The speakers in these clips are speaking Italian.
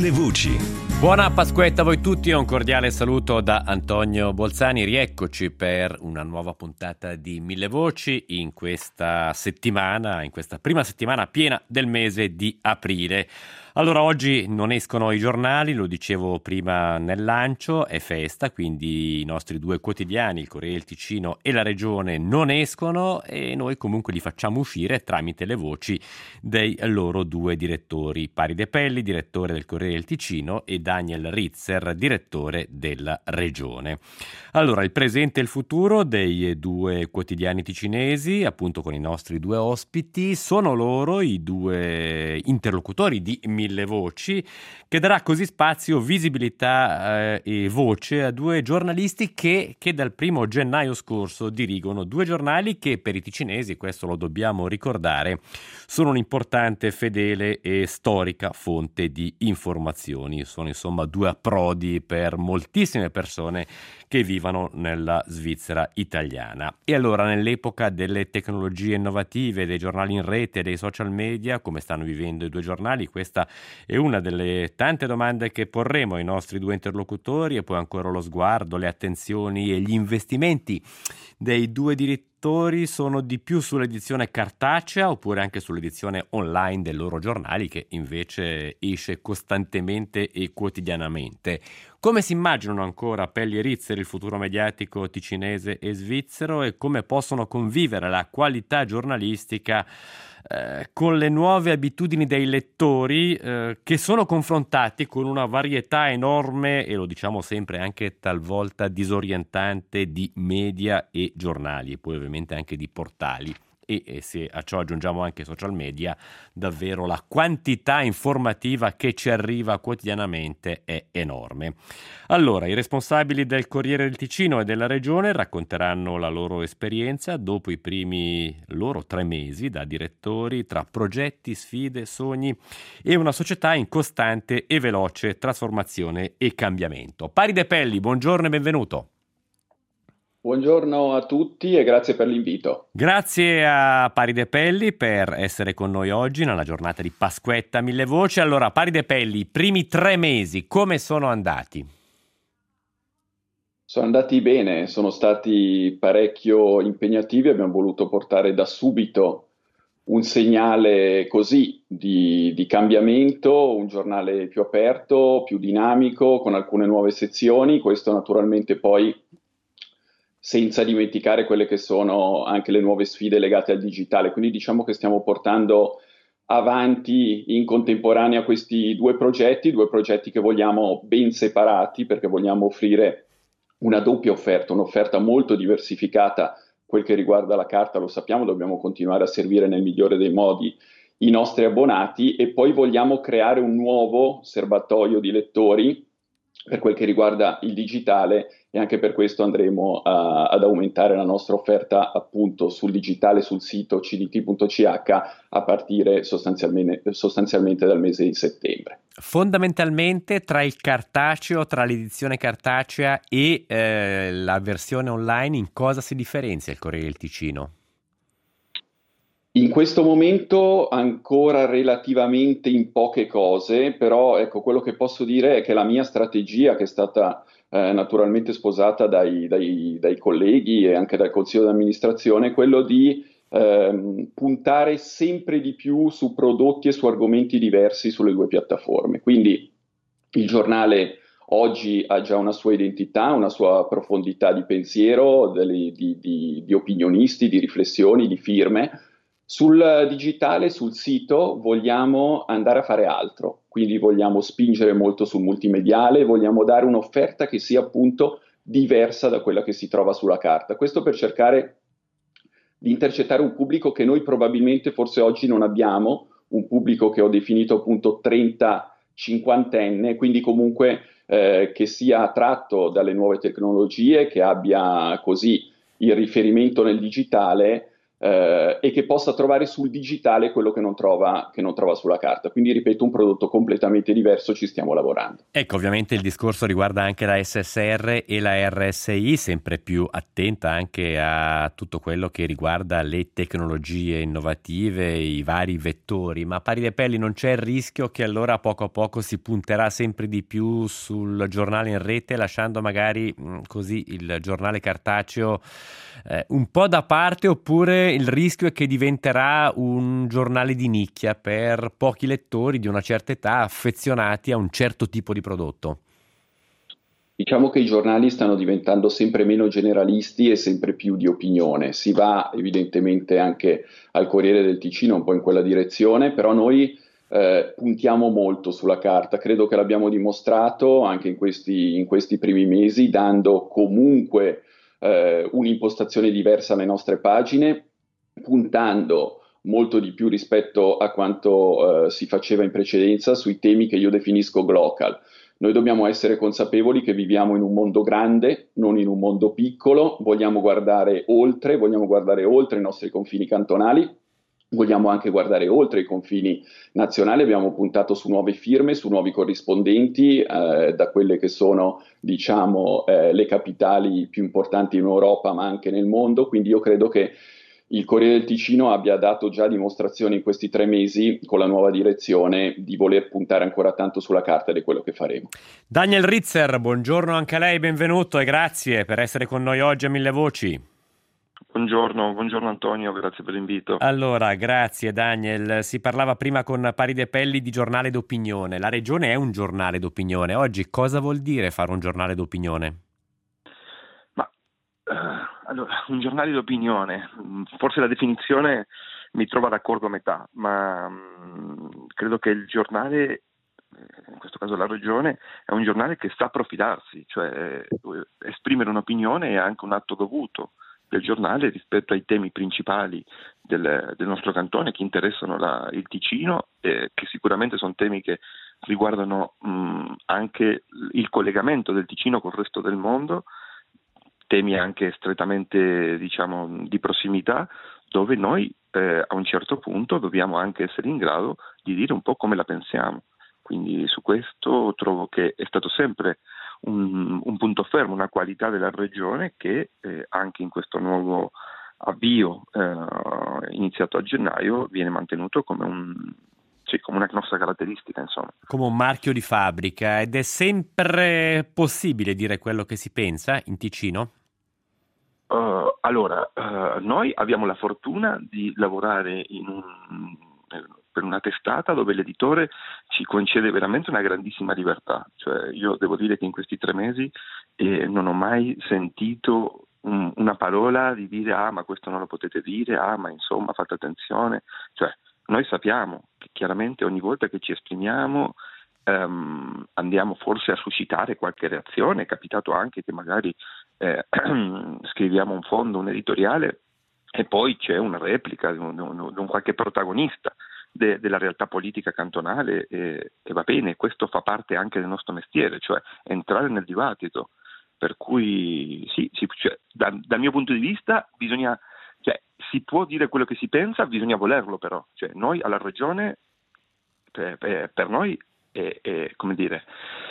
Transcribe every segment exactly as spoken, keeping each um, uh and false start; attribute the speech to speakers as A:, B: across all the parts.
A: Mille Voci.
B: Buona Pasquetta a voi tutti e un cordiale saluto da Antonio Bolzani. Rieccoci per una nuova puntata di Mille Voci in questa settimana, in questa prima settimana piena del mese di aprile. Allora, oggi non escono i giornali, lo dicevo prima nel lancio, è festa, quindi i nostri due quotidiani, il Corriere del Ticino e la Regione, non escono e noi comunque li facciamo uscire tramite le voci dei loro due direttori, Pari De Pelli, direttore del Corriere del Ticino, e Daniel Ritzer, direttore della Regione. Allora, il presente e il futuro dei due quotidiani ticinesi, appunto con i nostri due ospiti, sono loro i due interlocutori di Mille Voci, che darà così spazio, visibilità eh, e voce a due giornalisti che, che dal primo gennaio scorso dirigono due giornali che per i ticinesi, questo lo dobbiamo ricordare, sono un'importante, fedele e storica fonte di informazioni. Sono insomma due approdi per moltissime persone che vivono nella Svizzera italiana. E allora, nell'epoca delle tecnologie innovative, dei giornali in rete, dei social media, come stanno vivendo i due giornali, questa è una delle tante domande che porremo ai nostri due interlocutori, e poi ancora lo sguardo, le attenzioni e gli investimenti dei due direttori sono di più sull'edizione cartacea oppure anche sull'edizione online dei loro giornali, che invece esce costantemente e quotidianamente. Come si immaginano ancora Pelli e Ritzer il futuro mediatico ticinese e svizzero, e come possono convivere la qualità giornalistica eh, con le nuove abitudini dei lettori eh, che sono confrontati con una varietà enorme, e lo diciamo sempre anche talvolta disorientante, di media e giornali, e poi ovviamente anche di portali. E, e se a ciò aggiungiamo anche i social media, davvero la quantità informativa che ci arriva quotidianamente è enorme. Allora, i responsabili del Corriere del Ticino e della Regione racconteranno la loro esperienza dopo i primi loro tre mesi da direttori, tra progetti, sfide, sogni e una società in costante e veloce trasformazione e cambiamento. Pari De Pelli, buongiorno e benvenuto.
C: Buongiorno a tutti e grazie per l'invito.
B: Grazie a Pari De Pelli per essere con noi oggi nella giornata di Pasquetta Mille Voci. Allora, Pari De Pelli, i primi tre mesi come sono andati?
C: Sono andati bene, sono stati parecchio impegnativi, abbiamo voluto portare da subito un segnale così di, di cambiamento, un giornale più aperto, più dinamico, con alcune nuove sezioni. Questo naturalmente poi senza dimenticare quelle che sono anche le nuove sfide legate al digitale. Quindi diciamo che stiamo portando avanti in contemporanea questi due progetti, due progetti che vogliamo ben separati, perché vogliamo offrire una doppia offerta, un'offerta molto diversificata. Quel che riguarda la carta, lo sappiamo, dobbiamo continuare a servire nel migliore dei modi i nostri abbonati, e poi vogliamo creare un nuovo serbatoio di lettori per quel che riguarda il digitale, e anche per questo andremo a, ad aumentare la nostra offerta appunto sul digitale, sul sito c d t punto c h a partire sostanzialmente, sostanzialmente dal mese di settembre.
B: Fondamentalmente tra il cartaceo, tra l'edizione cartacea e eh, la versione online, in cosa si differenzia il Corriere del Ticino?
C: In questo momento ancora relativamente in poche cose, però ecco, quello che posso dire è che la mia strategia, che è stata eh, naturalmente sposata dai, dai, dai colleghi e anche dal consiglio di amministrazione, è quello di ehm, puntare sempre di più su prodotti e su argomenti diversi sulle due piattaforme. Quindi il giornale oggi ha già una sua identità, una sua profondità di pensiero, delle, di, di, di opinionisti, di riflessioni, di firme. Sul digitale, sul sito, vogliamo andare a fare altro, quindi vogliamo spingere molto sul multimediale, vogliamo dare un'offerta che sia appunto diversa da quella che si trova sulla carta. Questo per cercare di intercettare un pubblico che noi probabilmente forse oggi non abbiamo, un pubblico che ho definito appunto trenta cinquantenne, quindi comunque eh, che sia attratto dalle nuove tecnologie, che abbia così il riferimento nel digitale, eh, e che possa trovare sul digitale quello che non trova, che non trova sulla carta. Quindi, ripeto, un prodotto completamente diverso, ci stiamo lavorando.
B: Ecco, ovviamente il discorso riguarda anche la S S R e la R S I, sempre più attenta anche a tutto quello che riguarda le tecnologie innovative, i vari vettori, ma a pari dei pelli non c'è il rischio che allora poco a poco si punterà sempre di più sul giornale in rete, lasciando magari mh, così il giornale cartaceo eh, un po' da parte, oppure il rischio è che diventerà un giornale di nicchia per pochi lettori di una certa età affezionati a un certo tipo di prodotto?
C: Diciamo che i giornali stanno diventando sempre meno generalisti e sempre più di opinione. Si va evidentemente anche al Corriere del Ticino un po' in quella direzione, però noi eh, puntiamo molto sulla carta. Credo che l'abbiamo dimostrato anche in questi, in questi primi mesi, dando comunque eh, un'impostazione diversa alle nostre pagine, puntando molto di più rispetto a quanto eh, si faceva in precedenza sui temi che io definisco glocal. Noi dobbiamo essere consapevoli che viviamo in un mondo grande, non in un mondo piccolo, vogliamo guardare oltre, vogliamo guardare oltre i nostri confini cantonali, vogliamo anche guardare oltre i confini nazionali, abbiamo puntato su nuove firme, su nuovi corrispondenti, eh, da quelle che sono, diciamo, eh, le capitali più importanti in Europa, ma anche nel mondo, quindi io credo che il Corriere del Ticino abbia dato già dimostrazioni in questi tre mesi con la nuova direzione di voler puntare ancora tanto sulla carta ed è quello che faremo.
B: Daniel Ritzer, buongiorno anche a lei, benvenuto e grazie per essere con noi oggi a Mille Voci.
A: Buongiorno, buongiorno Antonio, grazie per l'invito.
B: Allora, grazie Daniel. Si parlava prima con Pari De Pelli di giornale d'opinione. La regione è un giornale d'opinione. Oggi cosa vuol dire fare un giornale d'opinione?
A: Ma uh, allora, un giornale d'opinione, forse la definizione mi trova d'accordo a metà, ma um, credo che il giornale, in questo caso la regione, è un giornale che sa profilarsi, cioè esprimere un'opinione è anche un atto dovuto del giornale rispetto ai temi principali del, del nostro cantone che interessano la, il Ticino, eh, che sicuramente sono temi che riguardano mh, anche il collegamento del Ticino col resto del mondo, temi anche strettamente, diciamo, di prossimità, dove noi eh, a un certo punto dobbiamo anche essere in grado di dire un po' come la pensiamo. Quindi su questo trovo che è stato sempre un, un punto fermo, una qualità della regione che eh, anche in questo nuovo avvio eh, iniziato a gennaio viene mantenuto come, un, sì, come una nostra caratteristica, insomma.
B: Come un marchio di fabbrica, ed è sempre possibile dire quello che si pensa in Ticino?
A: Uh, allora, uh, noi abbiamo la fortuna di lavorare in un, per una testata dove l'editore ci concede veramente una grandissima libertà. Cioè, io devo dire che in questi tre mesi eh, non ho mai sentito un, una parola di dire ah ma questo non lo potete dire, ah ma insomma fate attenzione. Cioè, noi sappiamo che chiaramente ogni volta che ci esprimiamo Um, andiamo forse a suscitare qualche reazione. È capitato anche che magari eh, scriviamo un fondo, un editoriale e poi c'è una replica di un, di un, di un qualche protagonista de, della realtà politica cantonale e, e va bene, questo fa parte anche del nostro mestiere, cioè entrare nel dibattito, per cui sì, sì cioè, da, dal mio punto di vista bisogna, cioè, si può dire quello che si pensa, bisogna volerlo però, cioè, noi alla regione per, per, per noi È, è, come dire,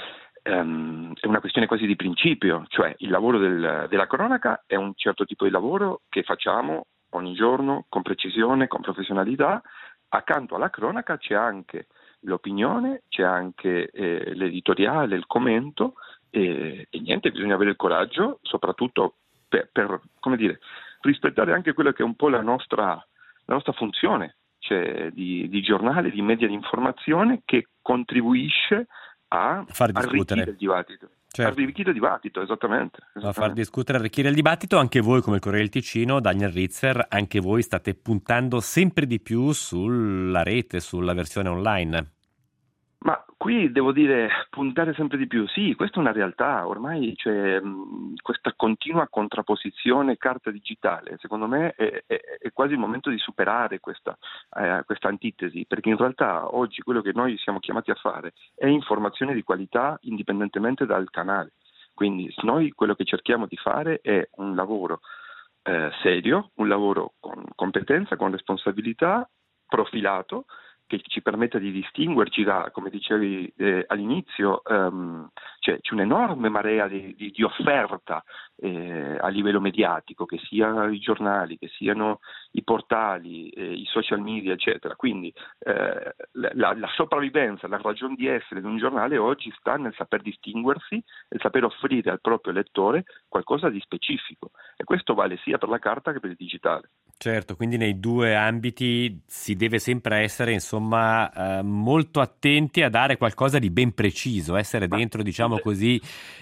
A: um, è una questione quasi di principio, cioè il lavoro del, della cronaca è un certo tipo di lavoro che facciamo ogni giorno con precisione, con professionalità. Accanto alla cronaca c'è anche l'opinione, c'è anche eh, l'editoriale, il commento e, e niente, bisogna avere il coraggio, soprattutto per, per come dire, rispettare anche quella che è un po' la nostra, la nostra funzione. Cioè di, di giornale, di media di informazione che contribuisce a
B: far discutere
A: arricchire il dibattito.
B: Certo.
A: Arricchire il dibattito, esattamente, esattamente.
B: A far discutere, arricchire il dibattito. Anche voi come il Corriere del Ticino, Daniel Ritzer, anche voi state puntando sempre di più sulla rete, sulla versione online.
A: Ma qui devo dire, puntare sempre di più, sì, questa è una realtà, ormai c'è mh, questa continua contrapposizione carta digitale, secondo me è, è, è quasi il momento di superare questa, eh, questa antitesi, perché in realtà oggi quello che noi siamo chiamati a fare è informazione di qualità indipendentemente dal canale, quindi noi quello che cerchiamo di fare è un lavoro eh, serio, un lavoro con competenza, con responsabilità, profilato, che ci permetta di distinguerci da, come dicevi eh, all'inizio, um, cioè c'è un'enorme marea di, di, di offerta eh, a livello mediatico, che sia i giornali, che siano i portali, eh, i social media, eccetera. Quindi eh, la, la sopravvivenza, la ragione di essere di un giornale oggi sta nel saper distinguersi, nel saper offrire al proprio lettore qualcosa di specifico, e questo vale sia per la carta che per il digitale.
B: Certo, quindi nei due ambiti si deve sempre essere, insomma, eh, molto attenti a dare qualcosa di ben preciso, essere dentro, diciamo così,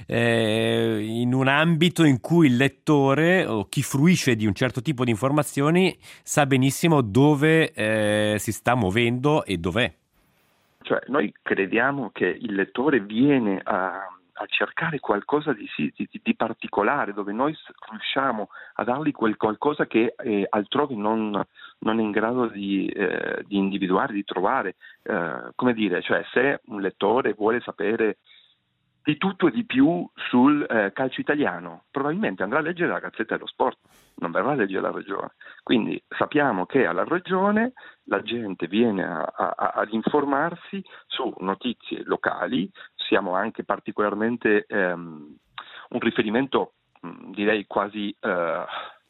B: eh, in un ambito in cui il lettore o chi fruisce di un certo tipo di informazioni sa benissimo dove eh, si sta muovendo e dov'è.
A: Cioè, noi crediamo che il lettore viene a a cercare qualcosa di, di, di particolare, dove noi riusciamo a dargli quel qualcosa che eh, altrove non, non è in grado di, eh, di individuare, di trovare. Eh, come dire, cioè, se un lettore vuole sapere di tutto e di più sul eh, calcio italiano, probabilmente andrà a leggere la Gazzetta dello Sport, non verrà a leggere la Regione. Quindi sappiamo che alla Regione la gente viene a, a, ad informarsi su notizie locali. Siamo anche particolarmente ehm, un riferimento, mh, direi quasi eh,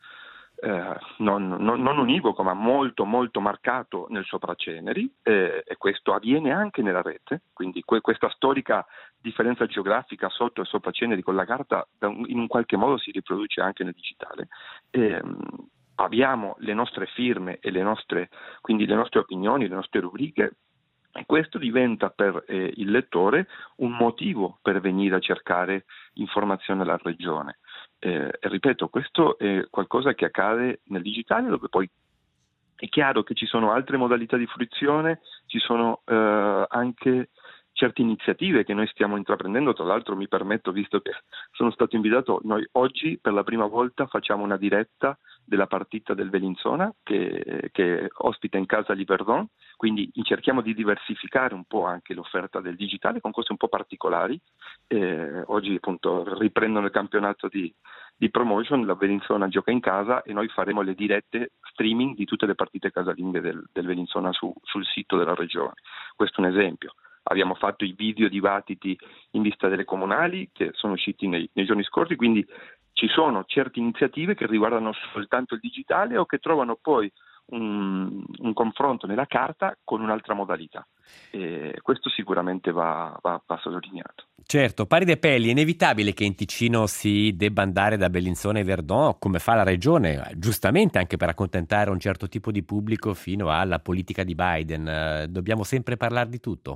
A: eh, non, non, non univoco, ma molto molto marcato nel Sopraceneri, eh, e questo avviene anche nella rete. Quindi que- questa storica differenza geografica sotto e Sopraceneri con la carta in un qualche modo si riproduce anche nel digitale. Eh, abbiamo le nostre firme e le nostre, quindi le nostre opinioni, le nostre rubriche, e questo diventa per eh, il lettore un motivo per venire a cercare informazione alla regione. Eh, e ripeto, questo è qualcosa che accade nel digitale, dove poi è chiaro che ci sono altre modalità di fruizione, ci sono eh, anche certe iniziative che noi stiamo intraprendendo. Tra l'altro mi permetto, visto che sono stato invitato, noi oggi per la prima volta facciamo una diretta della partita del Bellinzona che, che ospita in casa l'Yverdon, quindi cerchiamo di diversificare un po' anche l'offerta del digitale con cose un po' particolari. Eh, oggi appunto riprendono il campionato di, di promotion, la Bellinzona gioca in casa e noi faremo le dirette streaming di tutte le partite casalinghe del, del Bellinzona su, sul sito della regione. Questo è un esempio. Abbiamo fatto i video dibattiti in vista delle comunali che sono usciti nei, nei giorni scorsi, quindi ci sono certe iniziative che riguardano soltanto il digitale o che trovano poi un, un confronto nella carta con un'altra modalità. E questo sicuramente va, va, va sottolineato.
B: Certo, pari dei peli, è inevitabile che in Ticino si debba andare da Bellinzona e Verdun, come fa la regione, giustamente anche per accontentare un certo tipo di pubblico, fino alla politica di Biden. Dobbiamo sempre parlare di tutto.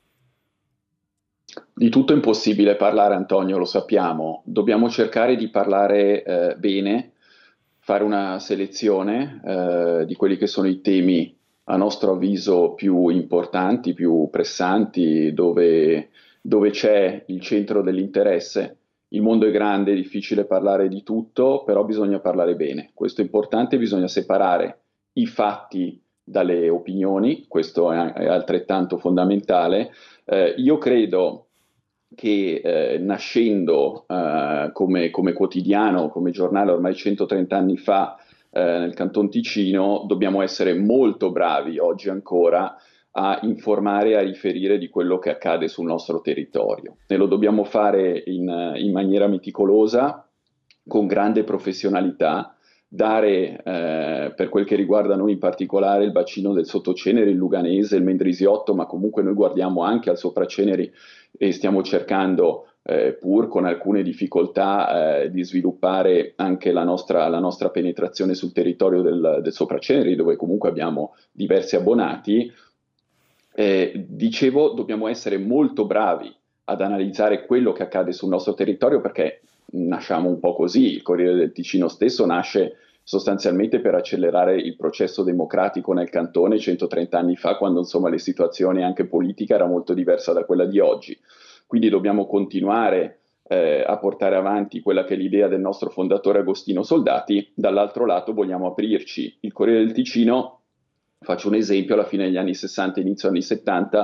C: Di tutto è impossibile parlare, Antonio, lo sappiamo. Dobbiamo cercare di parlare eh, bene, fare una selezione eh, di quelli che sono i temi a nostro avviso più importanti, più pressanti, dove, dove c'è il centro dell'interesse. Il mondo è grande, è difficile parlare di tutto, però bisogna parlare bene. Questo è importante, bisogna separare i fatti dalle opinioni, questo è, è altrettanto fondamentale. Eh, io credo che eh, nascendo eh, come, come quotidiano, come giornale ormai centotrenta anni fa eh, nel Canton Ticino, dobbiamo essere molto bravi oggi ancora a informare e a riferire di quello che accade sul nostro territorio. E lo dobbiamo fare in, in maniera meticolosa, con grande professionalità, dare eh, per quel che riguarda noi in particolare il bacino del Sottoceneri, il Luganese, il Mendrisiotto, ma comunque noi guardiamo anche al Sopraceneri e stiamo cercando, eh, pur con alcune difficoltà, eh, di sviluppare anche la nostra, la nostra penetrazione sul territorio del, del Sopraceneri, dove comunque abbiamo diversi abbonati. Eh, dicevo, dobbiamo essere molto bravi ad analizzare quello che accade sul nostro territorio, perché nasciamo un po' così. Il Corriere del Ticino stesso nasce sostanzialmente per accelerare il processo democratico nel cantone centotrenta anni fa, quando insomma la situazione anche politica era molto diversa da quella di oggi. Quindi dobbiamo continuare eh, a portare avanti quella che è l'idea del nostro fondatore Agostino Soldati. Dall'altro lato vogliamo aprirci. Il Corriere del Ticino, faccio un esempio, alla fine degli anni sessanta, inizio anni settanta,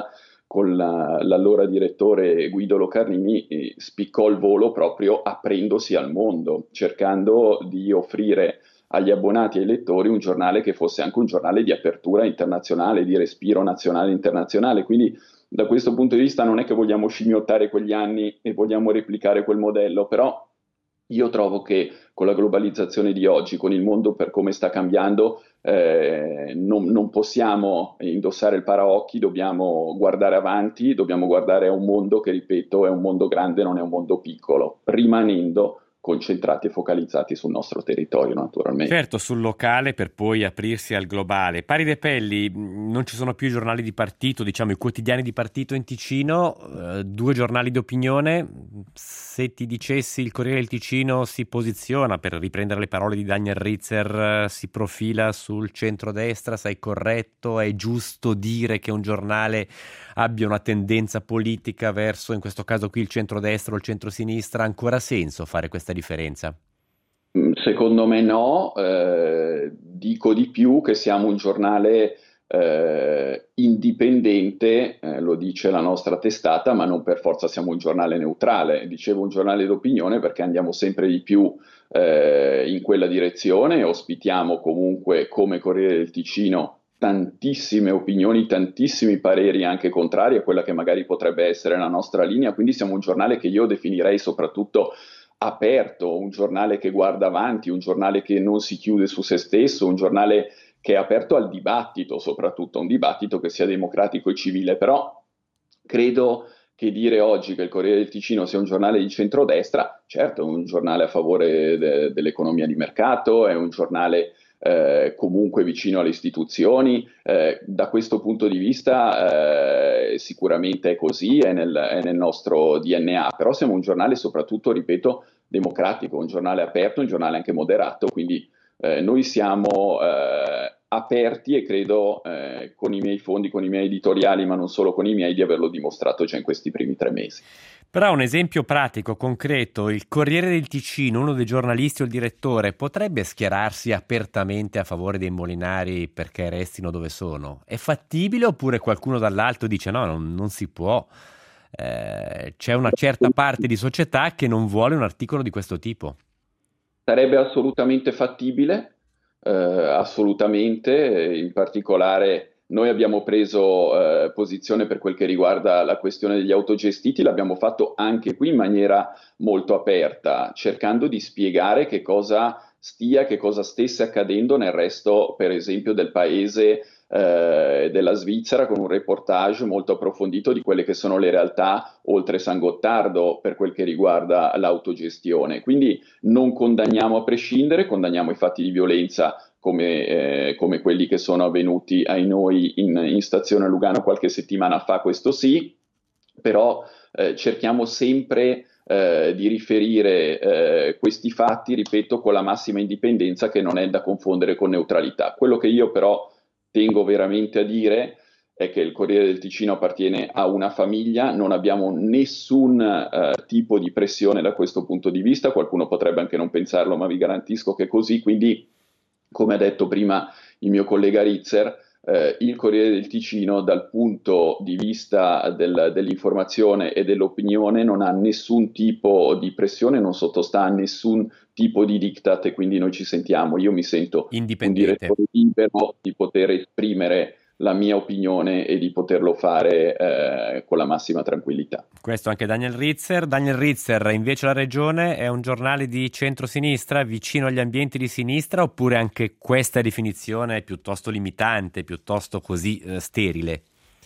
C: con la, l'allora direttore Guido Locarnini eh, spiccò il volo proprio aprendosi al mondo, cercando di offrire agli abbonati e ai lettori un giornale che fosse anche un giornale di apertura internazionale, di respiro nazionale e internazionale. Quindi da questo punto di vista non è che vogliamo scimmiottare quegli anni e vogliamo replicare quel modello, però io trovo che con la globalizzazione di oggi, con il mondo per come sta cambiando, eh, non, non possiamo indossare il paraocchi, dobbiamo guardare avanti, dobbiamo guardare a un mondo che, ripeto, è un mondo grande, non è un mondo piccolo, rimanendo concentrati e focalizzati sul nostro territorio, naturalmente.
B: Certo, sul locale per poi aprirsi al globale. Paride Pelli, mh, non ci sono più i giornali di partito, diciamo i quotidiani di partito in Ticino, eh, due giornali d'opinione. Se ti dicessi il Corriere del Ticino si posiziona, per riprendere le parole di Daniel Ritzer, eh, si profila sul centrodestra, sei corretto? È giusto dire che un giornale abbia una tendenza politica verso, in questo caso qui, il centrodestra o il centrosinistra? Ha ancora senso fare questa differenza?
C: Secondo me no, eh, dico di più che siamo un giornale eh, indipendente, eh, lo dice la nostra testata, ma non per forza siamo un giornale neutrale. Dicevo un giornale d'opinione perché andiamo sempre di più eh, in quella direzione, ospitiamo comunque come Corriere del Ticino tantissime opinioni, tantissimi pareri anche contrari a quella che magari potrebbe essere la nostra linea, quindi siamo un giornale che io definirei soprattutto aperto, un giornale che guarda avanti, un giornale che non si chiude su se stesso, un giornale che è aperto al dibattito, soprattutto un dibattito che sia democratico e civile. Però credo che dire oggi che il Corriere del Ticino sia un giornale di centrodestra, certo è un giornale a favore de- dell'economia di mercato, è un giornale eh, comunque vicino alle istituzioni, eh, da questo punto di vista eh, sicuramente è così, è nel, è nel nostro D N A, però siamo un giornale soprattutto, ripeto, democratico, un giornale aperto, un giornale anche moderato, quindi eh, noi siamo eh, aperti e credo eh, con i miei fondi, con i miei editoriali, ma non solo con i miei, di averlo dimostrato già in questi primi tre mesi.
B: Però un esempio pratico, concreto, il Corriere del Ticino, uno dei giornalisti o il direttore, potrebbe schierarsi apertamente a favore dei molinari perché restino dove sono? È fattibile oppure qualcuno dall'alto dice no, non, non si può? Eh, c'è una certa parte di società che non vuole un articolo di questo tipo.
C: Sarebbe assolutamente fattibile, eh, assolutamente, in particolare noi abbiamo preso eh, posizione per quel che riguarda la questione degli autogestiti, l'abbiamo fatto anche qui in maniera molto aperta, cercando di spiegare che cosa stia, che cosa stesse accadendo nel resto, per esempio, del paese eh, della Svizzera, con un reportage molto approfondito di quelle che sono le realtà oltre San Gottardo per quel che riguarda l'autogestione. Quindi non condanniamo a prescindere, condanniamo i fatti di violenza come, eh, come quelli che sono avvenuti ai noi in, in stazione a Lugano qualche settimana fa, questo sì, però eh, cerchiamo sempre eh, di riferire eh, questi fatti, ripeto, con la massima indipendenza, che non è da confondere con neutralità. Quello che io però tengo veramente a dire è che il Corriere del Ticino appartiene a una famiglia, non abbiamo nessun eh, tipo di pressione da questo punto di vista, qualcuno potrebbe anche non pensarlo, ma vi garantisco che è così, quindi come ha detto prima il mio collega Ritzer, eh, il Corriere del Ticino dal punto di vista del, dell'informazione e dell'opinione non ha nessun tipo di pressione, non sottostà a nessun tipo di diktat e quindi noi ci sentiamo, io mi sento un direttore libero di poter esprimere la mia opinione e di poterlo fare eh, con la massima tranquillità.
B: Questo anche Daniel Ritzer. Daniel Ritzer, invece La Regione è un giornale di centrosinistra, vicino agli ambienti di sinistra, oppure anche questa definizione è piuttosto limitante, piuttosto così eh, sterile?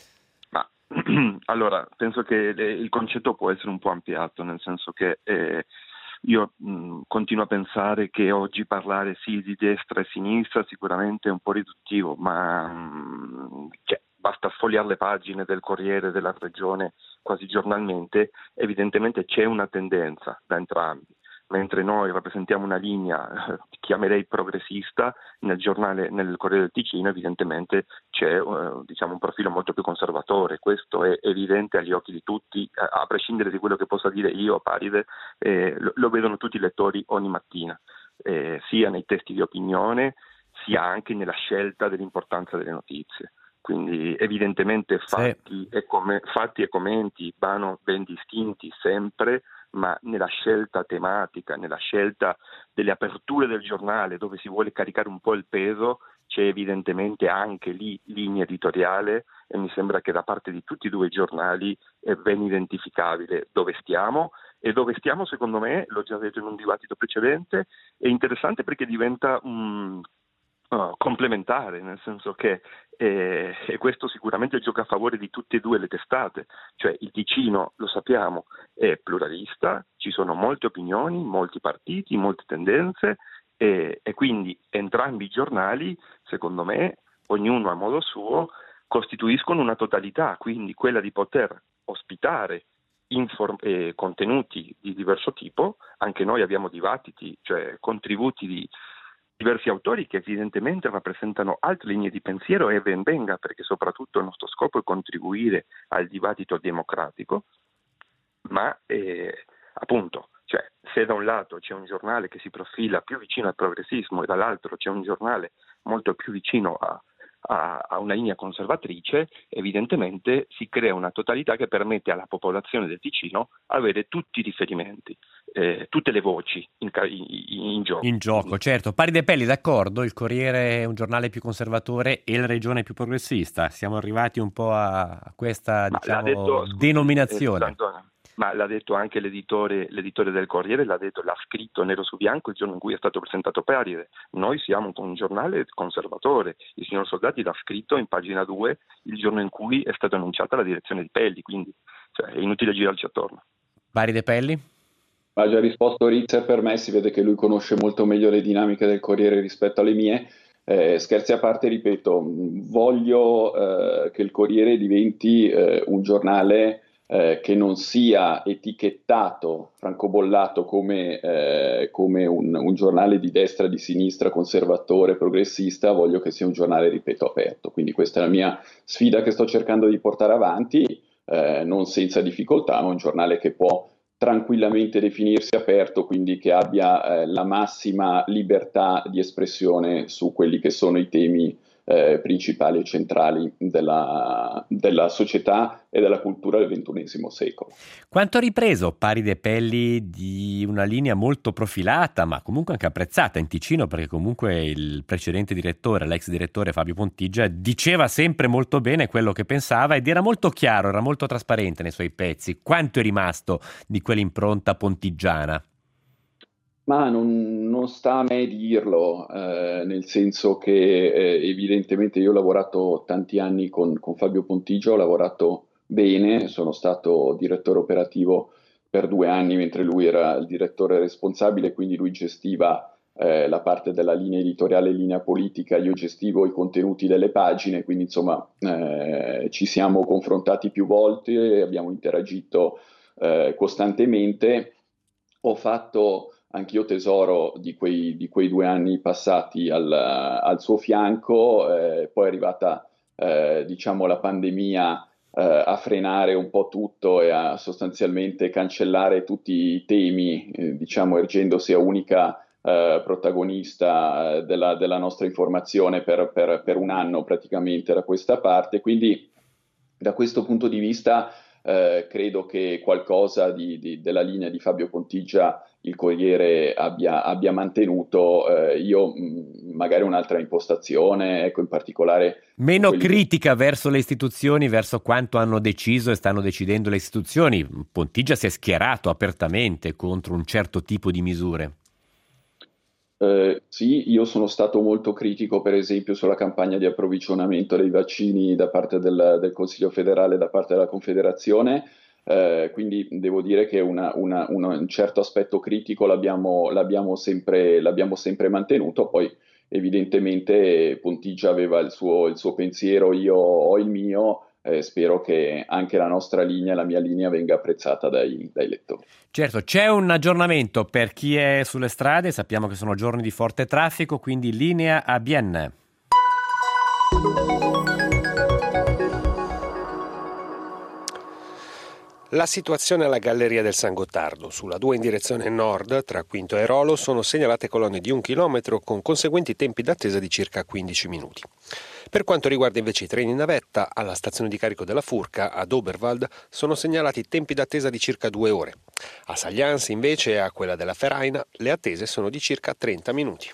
A: Ma allora, penso che le, il concetto può essere un po' ampliato, nel senso che eh, io mh, continuo a pensare che oggi parlare sì di destra e sinistra sicuramente è un po' riduttivo, ma mh, cioè, basta sfogliare le pagine del Corriere della Regione quasi giornalmente, evidentemente c'è una tendenza da entrambi. Mentre noi rappresentiamo una linea, eh, chiamerei progressista, nel giornale, nel Corriere del Ticino evidentemente c'è eh, diciamo un profilo molto più conservatore. Questo è evidente agli occhi di tutti, a, a prescindere di quello che possa dire io, Paride, eh, lo, lo vedono tutti i lettori ogni mattina, eh, sia nei testi di opinione, sia anche nella scelta dell'importanza delle notizie. quindi evidentemente fatti,
B: sì.
A: e, come, fatti e commenti vanno ben distinti sempre, ma nella scelta tematica, nella scelta delle aperture del giornale, dove si vuole caricare un po' il peso, c'è evidentemente anche lì linea editoriale, e mi sembra che da parte di tutti e due i giornali è ben identificabile dove stiamo. E dove stiamo, secondo me, l'ho già detto in un dibattito precedente, è interessante perché diventa un uh, complementare, nel senso che eh, e questo sicuramente gioca a favore di tutte e due le testate, cioè il Ticino, lo sappiamo, è pluralista, ci sono molte opinioni, molti partiti, molte tendenze, e, e quindi entrambi i giornali, secondo me, ognuno a modo suo, costituiscono una totalità, quindi quella di poter ospitare Inform- eh, contenuti di diverso tipo. Anche noi abbiamo dibattiti, cioè contributi di diversi autori che evidentemente rappresentano altre linee di pensiero, e ben venga, perché soprattutto il nostro scopo è contribuire al dibattito democratico, ma eh, appunto, cioè, se da un lato c'è un giornale che si profila più vicino al progressismo e dall'altro c'è un giornale molto più vicino a a una linea conservatrice, evidentemente si crea una totalità che permette alla popolazione del Ticino avere tutti i riferimenti, eh, tutte le voci in, in, in gioco.
B: In gioco, certo. Pari dei Pelli, d'accordo, il Corriere è un giornale più conservatore e la Regione più progressista. Siamo arrivati un po' a questa,
A: Ma
B: diciamo,
A: detto, scusi,
B: denominazione.
A: Eh, Antonio, ma l'ha detto anche l'editore, l'editore del Corriere, l'ha detto, l'ha scritto nero su bianco il giorno in cui è stato presentato Paride. Noi siamo un giornale conservatore. Il signor Soldati l'ha scritto in pagina due il giorno in cui è stata annunciata la direzione di Pelli, quindi cioè, è inutile girarci attorno.
B: Pari dei Pelli?
C: Ha già risposto Rizzer, per me si vede che lui conosce molto meglio le dinamiche del Corriere rispetto alle mie. Eh, scherzi a parte, ripeto, voglio eh, che il Corriere diventi eh, un giornale eh, che non sia etichettato, francobollato come, eh, come un, un giornale di destra, di sinistra, conservatore, progressista. Voglio che sia un giornale, ripeto, aperto. Quindi questa è la mia sfida che sto cercando di portare avanti, eh, non senza difficoltà, ma un giornale che può tranquillamente definirsi aperto, quindi che abbia eh, la massima libertà di espressione su quelli che sono i temi eh, principali e centrali della, della società e della cultura del ventunesimo secolo.
B: Quanto ha ripreso Pari dei Pelli di una linea molto profilata, ma comunque anche apprezzata in Ticino, perché comunque il precedente direttore, l'ex direttore Fabio Pontigia, diceva sempre molto bene quello che pensava ed era molto chiaro, era molto trasparente nei suoi pezzi. Quanto è rimasto di quell'impronta pontigiana?
C: Ma non, non sta a me dirlo, eh, nel senso che eh, evidentemente io ho lavorato tanti anni con, con Fabio Pontigia, ho lavorato bene, sono stato direttore operativo per due anni mentre lui era il direttore responsabile, quindi lui gestiva eh, la parte della linea editoriale e linea politica, io gestivo i contenuti delle pagine, quindi insomma eh, ci siamo confrontati più volte, abbiamo interagito eh, costantemente. Ho fatto anch'io tesoro di quei, di quei due anni passati al, al suo fianco, eh, poi è arrivata eh, diciamo la pandemia eh, a frenare un po' tutto e a sostanzialmente cancellare tutti i temi, eh, diciamo ergendosi a unica eh, protagonista eh, della, della nostra informazione per, per, per un anno praticamente da questa parte, quindi da questo punto di vista eh, credo che qualcosa di, di, della linea di Fabio Pontigia il Corriere abbia, abbia mantenuto, eh, io mh, magari un'altra impostazione, ecco in particolare...
B: Meno
C: quelli...
B: critica verso le istituzioni, verso quanto hanno deciso e stanno decidendo le istituzioni. Pontigia si è schierato apertamente contro un certo tipo di misure.
C: Eh, sì, io sono stato molto critico per esempio sulla campagna di approvvigionamento dei vaccini da parte del, del Consiglio federale, da parte della Confederazione, eh, quindi devo dire che una, una, una, un certo aspetto critico l'abbiamo, l'abbiamo, sempre, l'abbiamo sempre mantenuto, poi evidentemente Pontigia aveva il suo, il suo pensiero, io ho il mio. Eh, spero che anche la nostra linea, la mia linea, venga apprezzata dai, dai lettori.
B: Certo, c'è un aggiornamento per chi è sulle strade, sappiamo che sono giorni di forte traffico, quindi linea a Bienne.
D: La situazione alla Galleria del San Gottardo. Sulla due in direzione nord, tra Quinto e Rolo, sono segnalate colonne di un chilometro con conseguenti tempi d'attesa di circa quindici minuti. Per quanto riguarda invece i treni navetta, alla stazione di carico della Furca, ad Oberwald, sono segnalati tempi d'attesa di circa due ore. A Saglianz, invece, e a quella della Feraina, le attese sono di circa trenta minuti.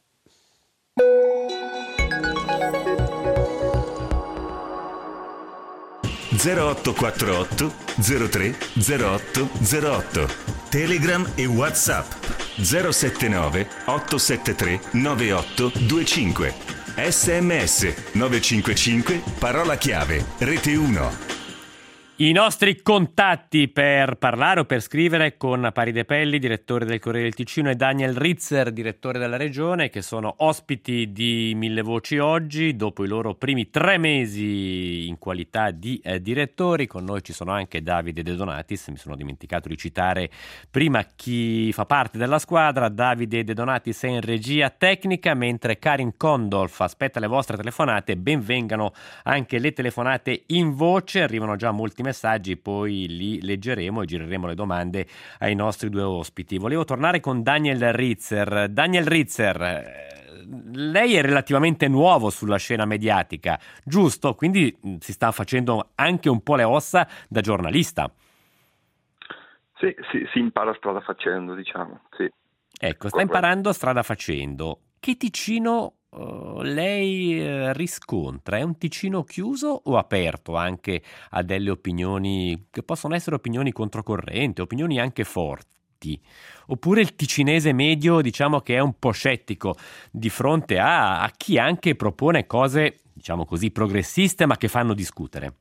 E: zero otto quattro otto zero tre zero otto zero otto. Telegram e WhatsApp zero sette nove otto sette tre nove otto due cinque. sms nove cinque cinque parola chiave Rete uno.
B: I nostri contatti per parlare o per scrivere con Paride Pelli, direttore del Corriere del Ticino, e Daniel Ritzer, direttore della Regione, che sono ospiti di Mille Voci oggi, dopo i loro primi tre mesi in qualità di eh, direttori. Con noi ci sono anche Davide De Donatis, mi sono dimenticato di citare prima chi fa parte della squadra. Davide De Donatis è in regia tecnica, mentre Karin Kondolf aspetta le vostre telefonate. Benvengano anche le telefonate in voce, arrivano già molti messaggi, poi li leggeremo e gireremo le domande ai nostri due ospiti. Volevo tornare con Daniel Ritzer. Daniel Ritzer, lei è relativamente nuovo sulla scena mediatica, giusto? Quindi si sta facendo anche un po' le ossa da giornalista.
A: Sì, sì, si impara strada facendo, diciamo. Sì.
B: Ecco, sta imparando strada facendo. Che Ticino Uh, lei uh, riscontra? È un Ticino chiuso o aperto anche a delle opinioni che possono essere opinioni controcorrente, opinioni anche forti? Oppure il ticinese medio, diciamo, che è un po' scettico di fronte a, a chi anche propone cose, diciamo così, progressiste, ma che fanno discutere?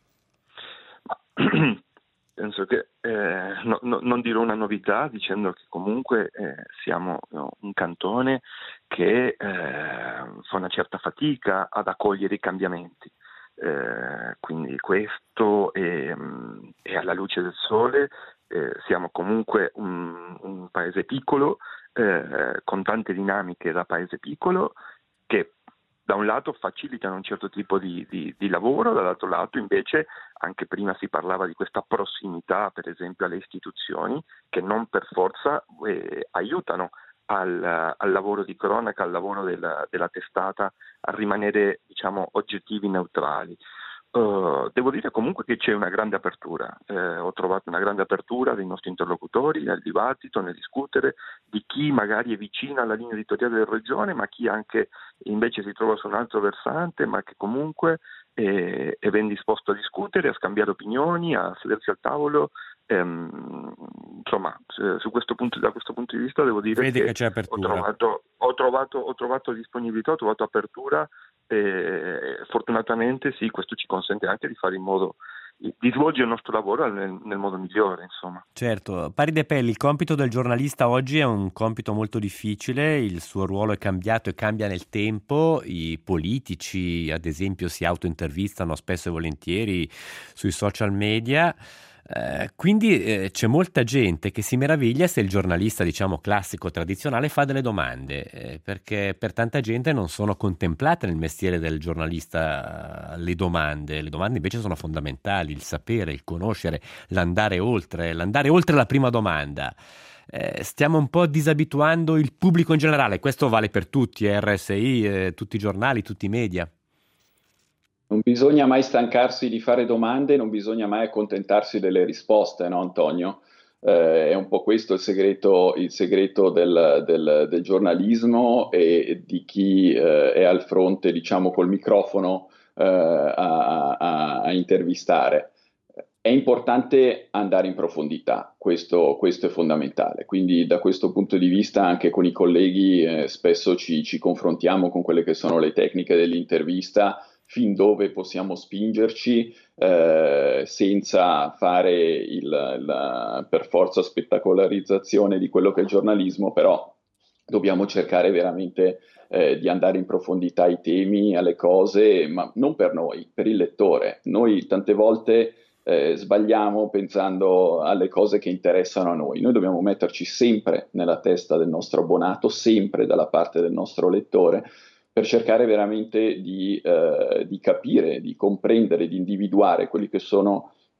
A: Ma penso che eh, no, no, non dirò una novità dicendo che comunque eh, siamo no, un cantone che eh, fa una certa fatica ad accogliere i cambiamenti. Eh, quindi questo è, è alla luce del sole. Eh, siamo comunque un, un paese piccolo, eh, con tante dinamiche da paese piccolo, che da un lato facilitano un certo tipo di, di, di lavoro, dall'altro lato invece anche prima si parlava di questa prossimità, per esempio, alle istituzioni, che non per forza eh, aiutano al, al lavoro di cronaca, al lavoro della, della testata, a rimanere, diciamo, oggettivi, neutrali. Uh, devo dire comunque che c'è una grande apertura, eh, ho trovato una grande apertura dei nostri interlocutori nel dibattito, nel discutere, di chi magari è vicino alla linea editoriale della Regione, ma chi anche invece si trova su un altro versante, ma che comunque è, è ben disposto a discutere, a scambiare opinioni, a sedersi al tavolo. Ehm, insomma, su questo punto, da questo punto di vista devo dire
B: Vede
A: che,
B: che c'è apertura.
A: Ho trovato, ho, trovato, ho trovato disponibilità, ho trovato apertura. E fortunatamente sì, questo ci consente anche di fare in modo di svolgere il nostro lavoro nel, nel modo migliore, insomma.
B: Certo, Paride Pelli, il compito del giornalista oggi è un compito molto difficile, il suo ruolo è cambiato e cambia nel tempo, i politici ad esempio si autointervistano spesso e volentieri sui social media. Eh, quindi eh, c'è molta gente che si meraviglia se il giornalista, diciamo, classico, tradizionale fa delle domande, eh, perché per tanta gente non sono contemplate nel mestiere del giornalista eh, le domande. Le domande invece sono fondamentali, il sapere, il conoscere, l'andare oltre, l'andare oltre la prima domanda. Eh, stiamo un po' disabituando il pubblico in generale, questo vale per tutti, R S I, eh, tutti i giornali, tutti i media.
C: Non bisogna mai stancarsi di fare domande, non bisogna mai accontentarsi delle risposte, no Antonio? Eh, è un po' questo il segreto, il segreto del, del, del giornalismo e di chi eh, è al fronte, diciamo, col microfono eh, a, a, a intervistare. È importante andare in profondità, questo, questo è fondamentale. Quindi da questo punto di vista anche con i colleghi eh, spesso ci, ci confrontiamo con quelle che sono le tecniche dell'intervista, fin dove possiamo spingerci eh, senza fare il, la per forza spettacolarizzazione di quello che è il giornalismo, però dobbiamo cercare veramente eh, di andare in profondità ai temi, alle cose, ma non per noi, per il lettore. Noi tante volte eh, sbagliamo pensando alle cose che interessano a noi. Noi dobbiamo metterci sempre nella testa del nostro abbonato, sempre dalla parte del nostro lettore, per cercare veramente di, eh, di capire, di comprendere, di individuare quelli che sono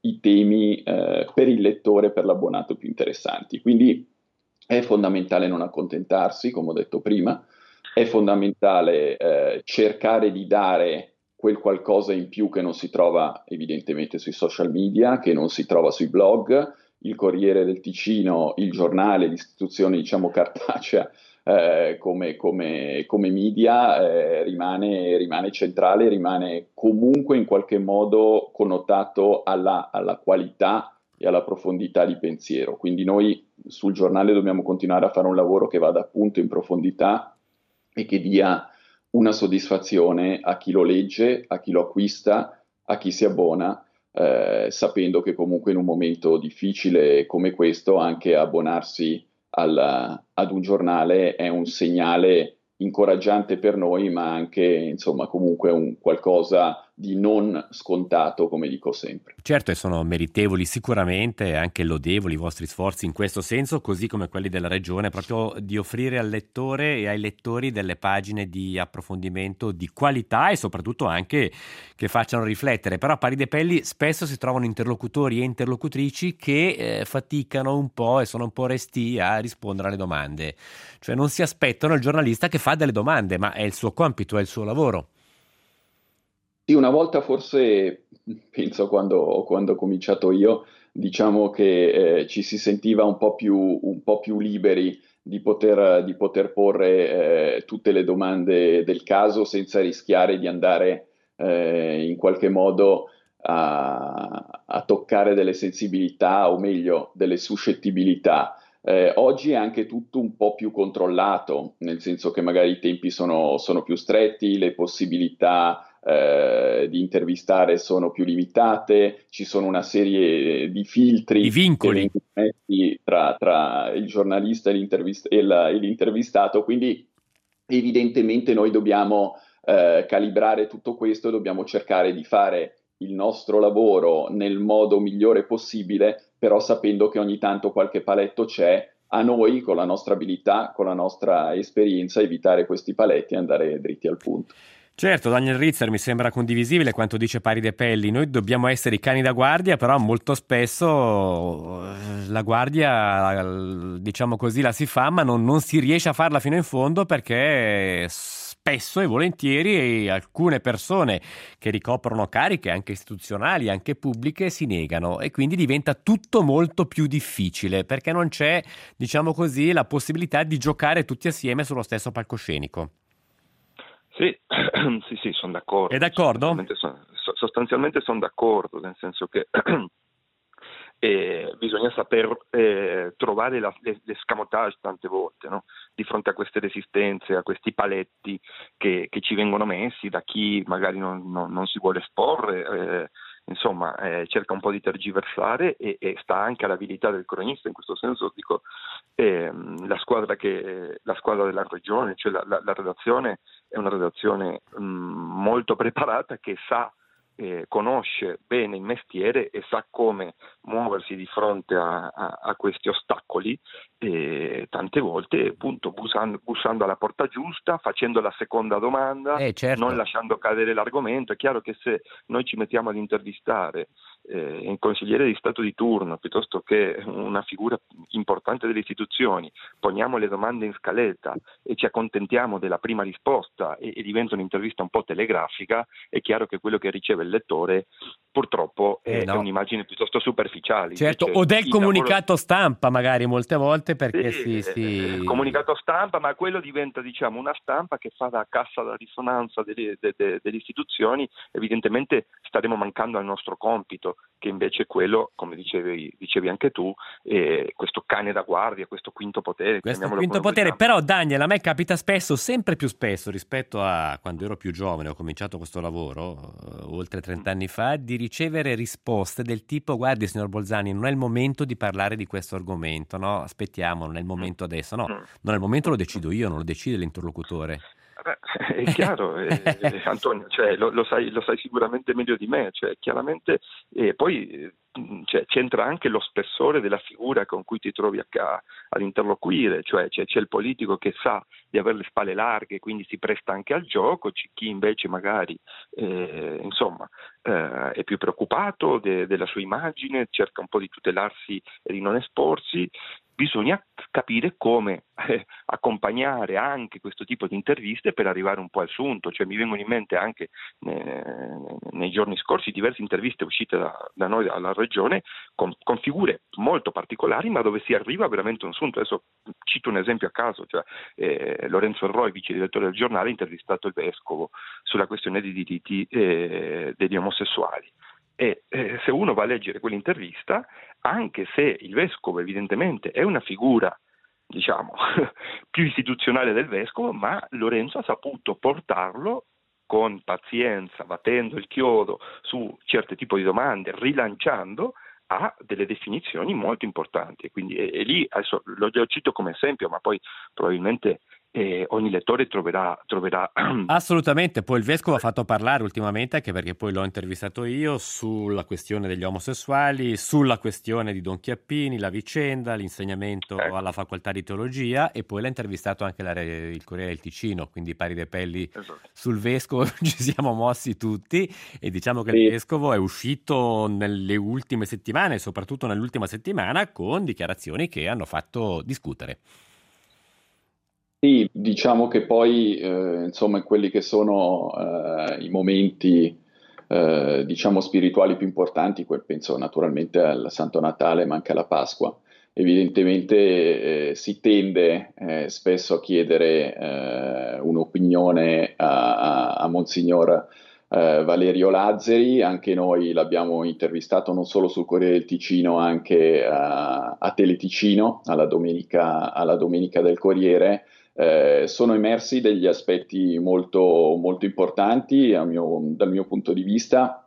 C: i temi eh, per il lettore, per l'abbonato più interessanti. Quindi è fondamentale non accontentarsi, come ho detto prima, è fondamentale eh, cercare di dare quel qualcosa in più che non si trova evidentemente sui social media, che non si trova sui blog. Il Corriere del Ticino, il giornale, l'istituzione diciamo cartacea eh, come, come, come media eh, rimane, rimane centrale, rimane comunque in qualche modo connotato alla, alla qualità e alla profondità di pensiero. Quindi noi sul giornale dobbiamo continuare a fare un lavoro che vada appunto in profondità e che dia una soddisfazione a chi lo legge, a chi lo acquista, a chi si abbona, eh, sapendo che comunque in un momento difficile come questo anche abbonarsi al, ad un giornale è un segnale incoraggiante per noi, ma anche insomma comunque un qualcosa di non scontato, come dico sempre.
B: Certo, e sono meritevoli sicuramente, anche lodevoli i vostri sforzi in questo senso, così come quelli della Regione, proprio di offrire al lettore e ai lettori delle pagine di approfondimento di qualità e soprattutto anche che facciano riflettere. Però a pari dei pelli spesso si trovano interlocutori e interlocutrici che eh, faticano un po' e sono un po' restii a rispondere alle domande. Cioè non si aspettano il giornalista che fa delle domande, ma è il suo compito, è il suo lavoro.
C: Sì, una volta forse, penso quando, quando ho cominciato io, diciamo che eh, ci si sentiva un po' più, un po' più liberi di poter, di poter porre eh, tutte le domande del caso senza rischiare di andare eh, in qualche modo a, a toccare delle sensibilità o meglio delle suscettibilità. Eh, oggi è anche tutto un po' più controllato, nel senso che magari i tempi sono, sono più stretti, le possibilità eh, di intervistare sono più limitate, ci sono una serie di filtri,
B: i vincoli
C: che vengono messi tra, tra il giornalista e, l'intervist- e, la, e l'intervistato, quindi evidentemente noi dobbiamo eh, calibrare tutto questo, dobbiamo cercare di fare il nostro lavoro nel modo migliore possibile, però sapendo che ogni tanto qualche paletto c'è, a noi con la nostra abilità, con la nostra esperienza, evitare questi paletti e andare dritti al punto.
B: Certo, Daniel Rizzer, mi sembra condivisibile quanto dice Pari de Pelli. Noi dobbiamo essere i cani da guardia, però molto spesso la guardia, diciamo così, la si fa, ma non, non si riesce a farla fino in fondo perché spesso e volentieri alcune persone che ricoprono cariche anche istituzionali, anche pubbliche, si negano e quindi diventa tutto molto più difficile perché non c'è, diciamo così, la possibilità di giocare tutti assieme sullo stesso palcoscenico.
A: Sì, sì, sì, sono d'accordo.
B: È d'accordo?
A: Sostanzialmente sono, sostanzialmente sono d'accordo, nel senso che eh, bisogna saper eh, trovare la, le, l'escamotage tante volte, no? Di fronte a queste resistenze, a questi paletti che, che ci vengono messi da chi magari non, non, non si vuole esporre, eh, insomma eh, cerca un po' di tergiversare e, e sta anche all'abilità del cronista. In questo senso dico eh, la squadra che la squadra della regione, cioè la, la, la redazione è una redazione mh, molto preparata che sa eh, conosce bene il mestiere e sa come muoversi di fronte a, a, a questi ostacoli e tante volte appunto bussando, bussando alla porta giusta, facendo la seconda domanda,
B: eh, certo.
A: non lasciando cadere l'argomento. È chiaro che se noi ci mettiamo ad intervistare eh, un consigliere di Stato di turno piuttosto che una figura importante delle istituzioni, poniamo le domande in scaletta e ci accontentiamo della prima risposta e, e diventa un'intervista un po' telegrafica, è chiaro che quello che riceve il lettore purtroppo è,
B: eh no.
A: è un'immagine piuttosto superficiale.
B: Certo,
A: Invece,
B: o del comunicato
A: lavoro...
B: stampa magari molte volte perché
A: sì,
B: si, si...
A: comunicato stampa, ma quello diventa diciamo una stampa che fa da cassa da risonanza delle, de, de, delle istituzioni. Evidentemente staremo mancando al nostro compito, che invece è quello, come dicevi, dicevi anche tu, eh, questo cane da guardia, questo quinto potere.
B: Questo quinto potere, vogliamo. Però Daniel, a me capita spesso, sempre più spesso rispetto a quando ero più giovane, ho cominciato questo lavoro, uh, oltre trent'anni fa, di ricevere risposte del tipo: guardi signor Bolzani, non è il momento di parlare di questo argomento, no? Aspettiamo, non è il momento adesso, no, non è il momento, lo decido io, non lo decide l'interlocutore.
A: Beh, è chiaro, eh, Antonio, cioè, lo, lo, sai, lo sai sicuramente meglio di me, cioè, chiaramente, e poi cioè, c'entra anche lo spessore della figura con cui ti trovi a, a, ad interloquire, cioè c'è, c'è il politico che sa di avere le spalle larghe, quindi si presta anche al gioco, c'è chi invece magari eh, insomma eh, è più preoccupato de, della sua immagine, cerca un po' di tutelarsi e di non esporsi. Bisogna capire come eh, accompagnare anche questo tipo di interviste per arrivare un po' al sunto, cioè mi vengono in mente anche eh, nei giorni scorsi diverse interviste uscite da, da noi dalla regione con, con figure molto particolari, ma dove si arriva veramente a un sunto. Adesso cito un esempio a caso, cioè eh, Lorenzo Roy, vice direttore del giornale, ha intervistato il vescovo sulla questione dei diritti eh, degli omosessuali. E eh, se uno va a leggere quell'intervista, anche se il vescovo evidentemente è una figura, diciamo, più istituzionale del vescovo, ma Lorenzo ha saputo portarlo con pazienza, battendo il chiodo su certi tipi di domande, rilanciando a delle definizioni molto importanti. E quindi e, e lì, adesso lo, lo cito come esempio, ma poi probabilmente e ogni lettore troverà, troverà...
B: Assolutamente, poi il vescovo ha fatto parlare ultimamente, anche perché poi l'ho intervistato io, sulla questione degli omosessuali, sulla questione di Don Chiappini, la vicenda, l'insegnamento ecco. alla facoltà di teologia, e poi l'ha intervistato anche la, il Corriere del Ticino, quindi pari dei pelli esatto. Sul vescovo ci siamo mossi tutti, e diciamo che sì. Il vescovo è uscito nelle ultime settimane, soprattutto nell'ultima settimana, con dichiarazioni che hanno fatto discutere.
C: Sì, diciamo che poi, eh, insomma, in quelli che sono eh, i momenti, eh, diciamo, spirituali più importanti, quel, penso naturalmente al Santo Natale, ma anche alla Pasqua. Evidentemente eh, si tende eh, spesso a chiedere eh, un'opinione a, a, a Monsignor eh, Valerio Lazzari. Anche noi l'abbiamo intervistato non solo sul Corriere del Ticino, anche a, a Teleticino, alla domenica, alla domenica del Corriere. Eh, sono emersi degli aspetti molto, molto importanti, a mio, dal mio punto di vista,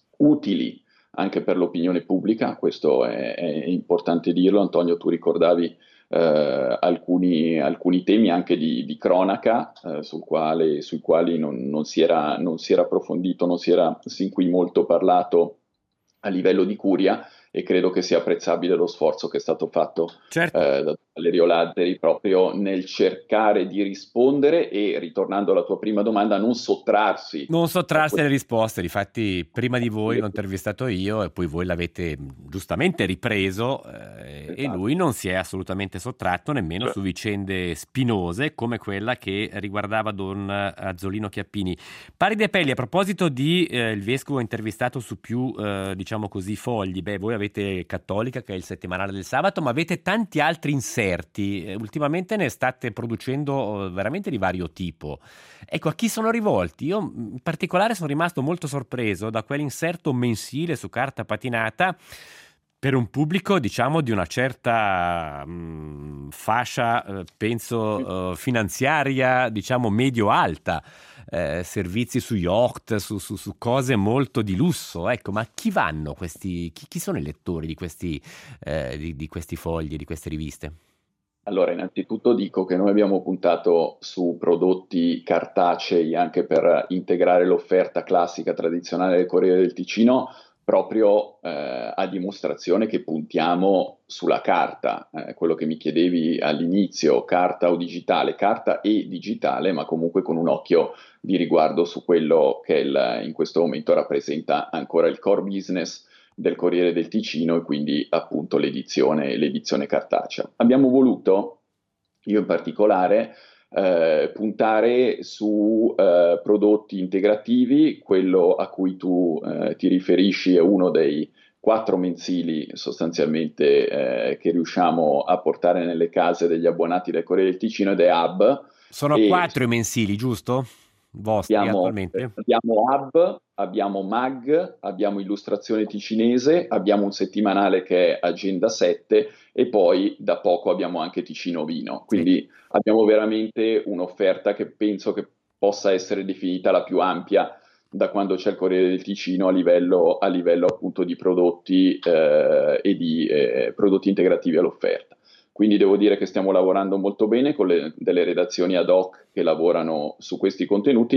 C: utili anche per l'opinione pubblica. Questo è, è importante dirlo. Antonio, tu ricordavi eh, alcuni, alcuni temi anche di, di cronaca eh, sul quale, sui quali non, non, si era, non si era approfondito, non si era sin qui molto parlato a livello di curia, e credo che sia apprezzabile lo sforzo che è stato fatto certo. eh, da Valerio Lazzari proprio nel cercare di rispondere e, ritornando alla tua prima domanda, non sottrarsi.
B: Non sottrarsi alle risposte. Difatti prima di voi l'ho intervistato io e poi voi l'avete giustamente ripreso eh, esatto. E lui non si è assolutamente sottratto nemmeno su vicende spinose come quella che riguardava Don Azzolino Chiappini. Pari dei pelli, a proposito di eh, il vescovo intervistato su più eh, diciamo così fogli, beh, voi avete Avete Cattolica, che è il settimanale del sabato, ma avete tanti altri inserti. Eh, ultimamente ne state producendo veramente di vario tipo. Ecco, a chi sono rivolti? Io in particolare sono rimasto molto sorpreso da quell'inserto mensile su carta patinata per un pubblico, diciamo, di una certa mh, fascia, eh, penso, eh, finanziaria, diciamo, medio-alta. Eh, servizi su yacht, su, su, su cose molto di lusso. Ecco, ma chi vanno questi, chi, chi sono i lettori di questi, eh, di, di questi fogli, di queste riviste?
C: Allora, innanzitutto dico che noi abbiamo puntato su prodotti cartacei anche per integrare l'offerta classica tradizionale del Corriere del Ticino, proprio eh, a dimostrazione che puntiamo sulla carta, eh, quello che mi chiedevi all'inizio, carta o digitale, carta e digitale, ma comunque con un occhio di riguardo su quello che il, in questo momento rappresenta ancora il core business del Corriere del Ticino, e quindi appunto l'edizione, l'edizione cartacea. Abbiamo voluto, io in particolare, Eh, puntare su eh, prodotti integrativi. Quello a cui tu eh, ti riferisci è uno dei quattro mensili sostanzialmente eh, che riusciamo a portare nelle case degli abbonati del Corriere del Ticino, ed è Hub.
B: Sono e quattro i mensili, giusto? Vostri
C: abbiamo,
B: attualmente?
C: Abbiamo Hub, abbiamo Mag, abbiamo Illustrazione Ticinese, abbiamo un settimanale che è Agenda sette, e poi da poco abbiamo anche Ticino Vino. Quindi sì. Abbiamo veramente un'offerta che penso che possa essere definita la più ampia da quando c'è il Corriere del Ticino a livello, a livello appunto di prodotti eh, e di eh, prodotti integrativi all'offerta. Quindi devo dire che stiamo lavorando molto bene con le, delle redazioni ad hoc che lavorano su questi contenuti,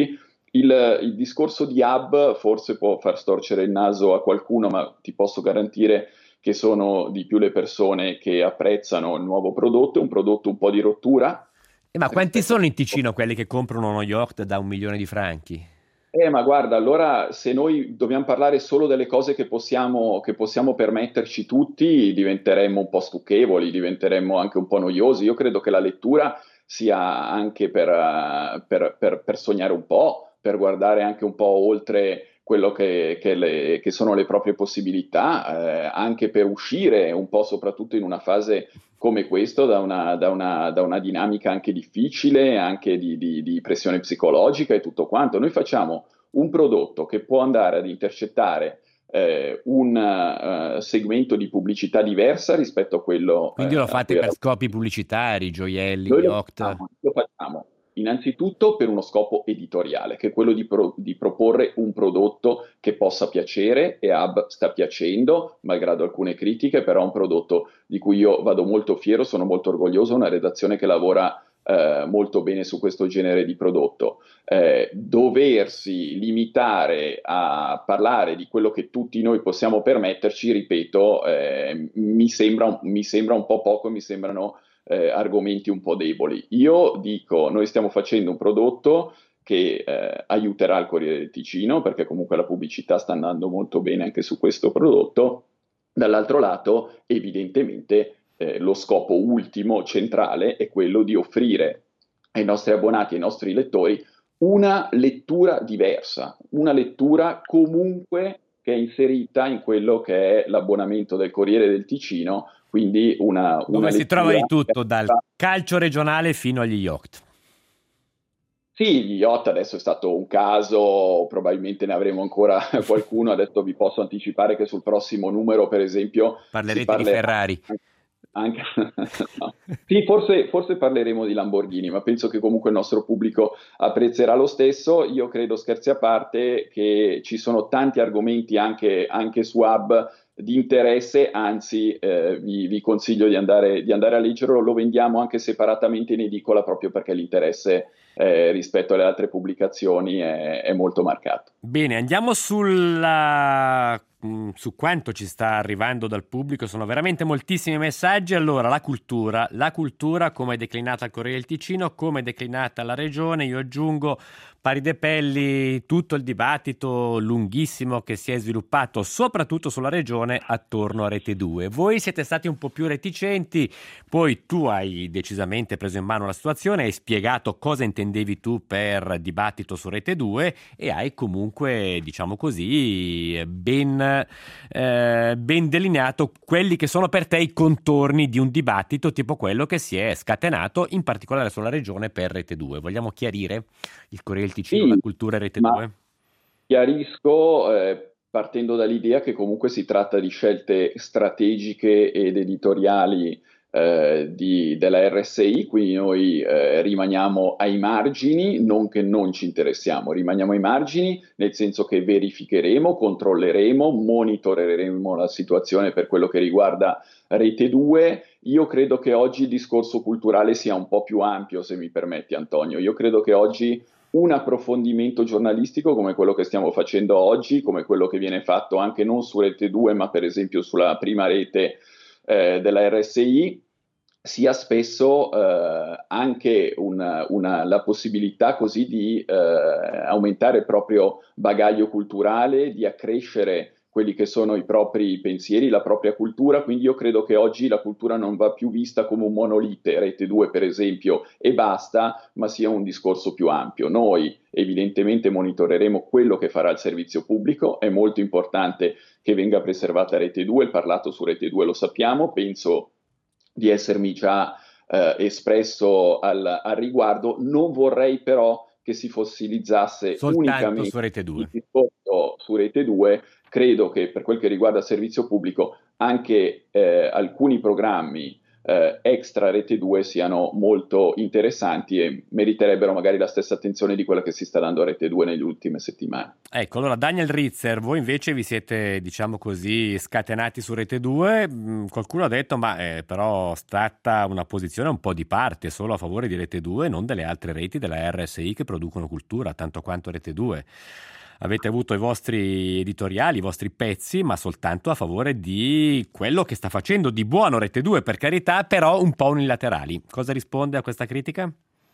C: il, il discorso di hub forse può far storcere il naso a qualcuno, ma ti posso garantire che sono di più le persone che apprezzano il nuovo prodotto, un prodotto un po' di rottura.
B: Eh, ma quanti sono in Ticino quelli che comprano uno yacht da un milione di franchi?
C: Eh, ma guarda, allora se noi dobbiamo parlare solo delle cose che possiamo, che possiamo permetterci tutti, diventeremmo un po' stucchevoli, diventeremmo anche un po' noiosi. Io credo che la lettura sia anche per, uh, per, per, per sognare un po', per guardare anche un po' oltre quello che, che, le, che sono le proprie possibilità, eh, anche per uscire un po', soprattutto in una fase come questo, da una, da una, da una dinamica anche difficile, anche di, di, di pressione psicologica e tutto quanto. Noi facciamo un prodotto che può andare ad intercettare eh, un uh, segmento di pubblicità diversa rispetto a quello...
B: Quindi lo
C: eh,
B: fate
C: a
B: per
C: cui
B: scopi pubblicitari, gioielli,
C: noi lo
B: yacht?
C: facciamo, lo facciamo innanzitutto per uno scopo editoriale, che è quello di, pro- di proporre un prodotto che possa piacere, e Hub sta piacendo, malgrado alcune critiche, però è un prodotto di cui io vado molto fiero, sono molto orgoglioso, una redazione che lavora eh, molto bene su questo genere di prodotto. Eh, doversi limitare a parlare di quello che tutti noi possiamo permetterci, ripeto, eh, mi sembra, mi sembra un po' poco, mi sembrano Eh, argomenti un po' deboli. Io dico, noi stiamo facendo un prodotto che eh, aiuterà il Corriere del Ticino, perché comunque la pubblicità sta andando molto bene anche su questo prodotto. Dall'altro lato, evidentemente, eh, lo scopo ultimo, centrale, è quello di offrire ai nostri abbonati, ai nostri lettori, una lettura diversa, una lettura comunque che è inserita in quello che è l'abbonamento del Corriere del Ticino, quindi una, una
B: dove si trova di tutto,
C: che...
B: dal calcio regionale fino agli yacht.
C: Sì, gli yacht adesso è stato un caso, probabilmente ne avremo ancora qualcuno. Adesso vi posso anticipare che sul prossimo numero, per esempio,
B: parlerete
C: si parlerà
B: di Ferrari.
C: Anche... no. Sì, forse, forse parleremo di Lamborghini, ma penso che comunque il nostro pubblico apprezzerà lo stesso. Io credo, scherzi a parte, che ci sono tanti argomenti anche, anche su Hub di interesse, anzi eh, vi, vi consiglio di andare, di andare a leggerlo. Lo vendiamo anche separatamente in edicola, proprio perché l'interesse eh, rispetto alle altre pubblicazioni è, è molto marcato.
B: Bene, andiamo sulla... su quanto ci sta arrivando dal pubblico. Sono veramente moltissimi messaggi. Allora, la cultura, la cultura come è declinata al Corriere del Ticino, come è declinata alla regione. Io aggiungo pari de pelli tutto il dibattito lunghissimo che si è sviluppato soprattutto sulla regione attorno a Rete due. Voi siete stati un po' più reticenti, poi tu hai decisamente preso in mano la situazione, hai spiegato cosa intendevi tu per dibattito su Rete due e hai comunque, diciamo così, ben, eh, ben delineato quelli che sono per te i contorni di un dibattito tipo quello che si è scatenato in particolare sulla regione per Rete due. Vogliamo chiarire il Corriere del Ticino,
C: Sì,
B: la cultura e Rete due?
C: Chiarisco, eh, partendo dall'idea che comunque si tratta di scelte strategiche ed editoriali eh, di, della R S I, quindi noi eh, rimaniamo ai margini, non che non ci interessiamo, rimaniamo ai margini nel senso che verificheremo, controlleremo, monitoreremo la situazione per quello che riguarda Rete due. Io credo che oggi il discorso culturale sia un po' più ampio, se mi permetti, Antonio. Io credo che oggi un approfondimento giornalistico come quello che stiamo facendo oggi, come quello che viene fatto anche non su Rete due, ma per esempio sulla prima rete eh, della R S I, sia spesso eh, anche una, una, la possibilità così di eh, aumentare il proprio bagaglio culturale, di accrescere quelli che sono i propri pensieri, la propria cultura. Quindi io credo che oggi la cultura non va più vista come un monolite, Rete due per esempio, e basta, ma sia un discorso più ampio. Noi evidentemente monitoreremo quello che farà il servizio pubblico, è molto importante che venga preservata Rete due, il parlato su Rete due lo sappiamo, penso di essermi già eh, espresso al, al riguardo. Non vorrei però che si fossilizzasse
B: soltanto
C: unicamente
B: su Rete due.
C: il discorso su Rete due. Credo che per quel che riguarda il servizio pubblico anche eh, alcuni programmi eh, extra Rete due siano molto interessanti e meriterebbero magari la stessa attenzione di quella che si sta dando a Rete due nelle ultime settimane.
B: Ecco, allora Daniel Rizzer, voi invece vi siete, diciamo così, scatenati su Rete due. Mm, qualcuno ha detto, ma è però stata una posizione un po' di parte, solo a favore di Rete due, non delle altre reti della R S I che producono cultura, tanto quanto Rete due. Avete avuto i vostri editoriali, i vostri pezzi, ma soltanto a favore di quello che sta facendo di buono Rete due, per carità, però un po' unilaterali. Cosa risponde a questa critica?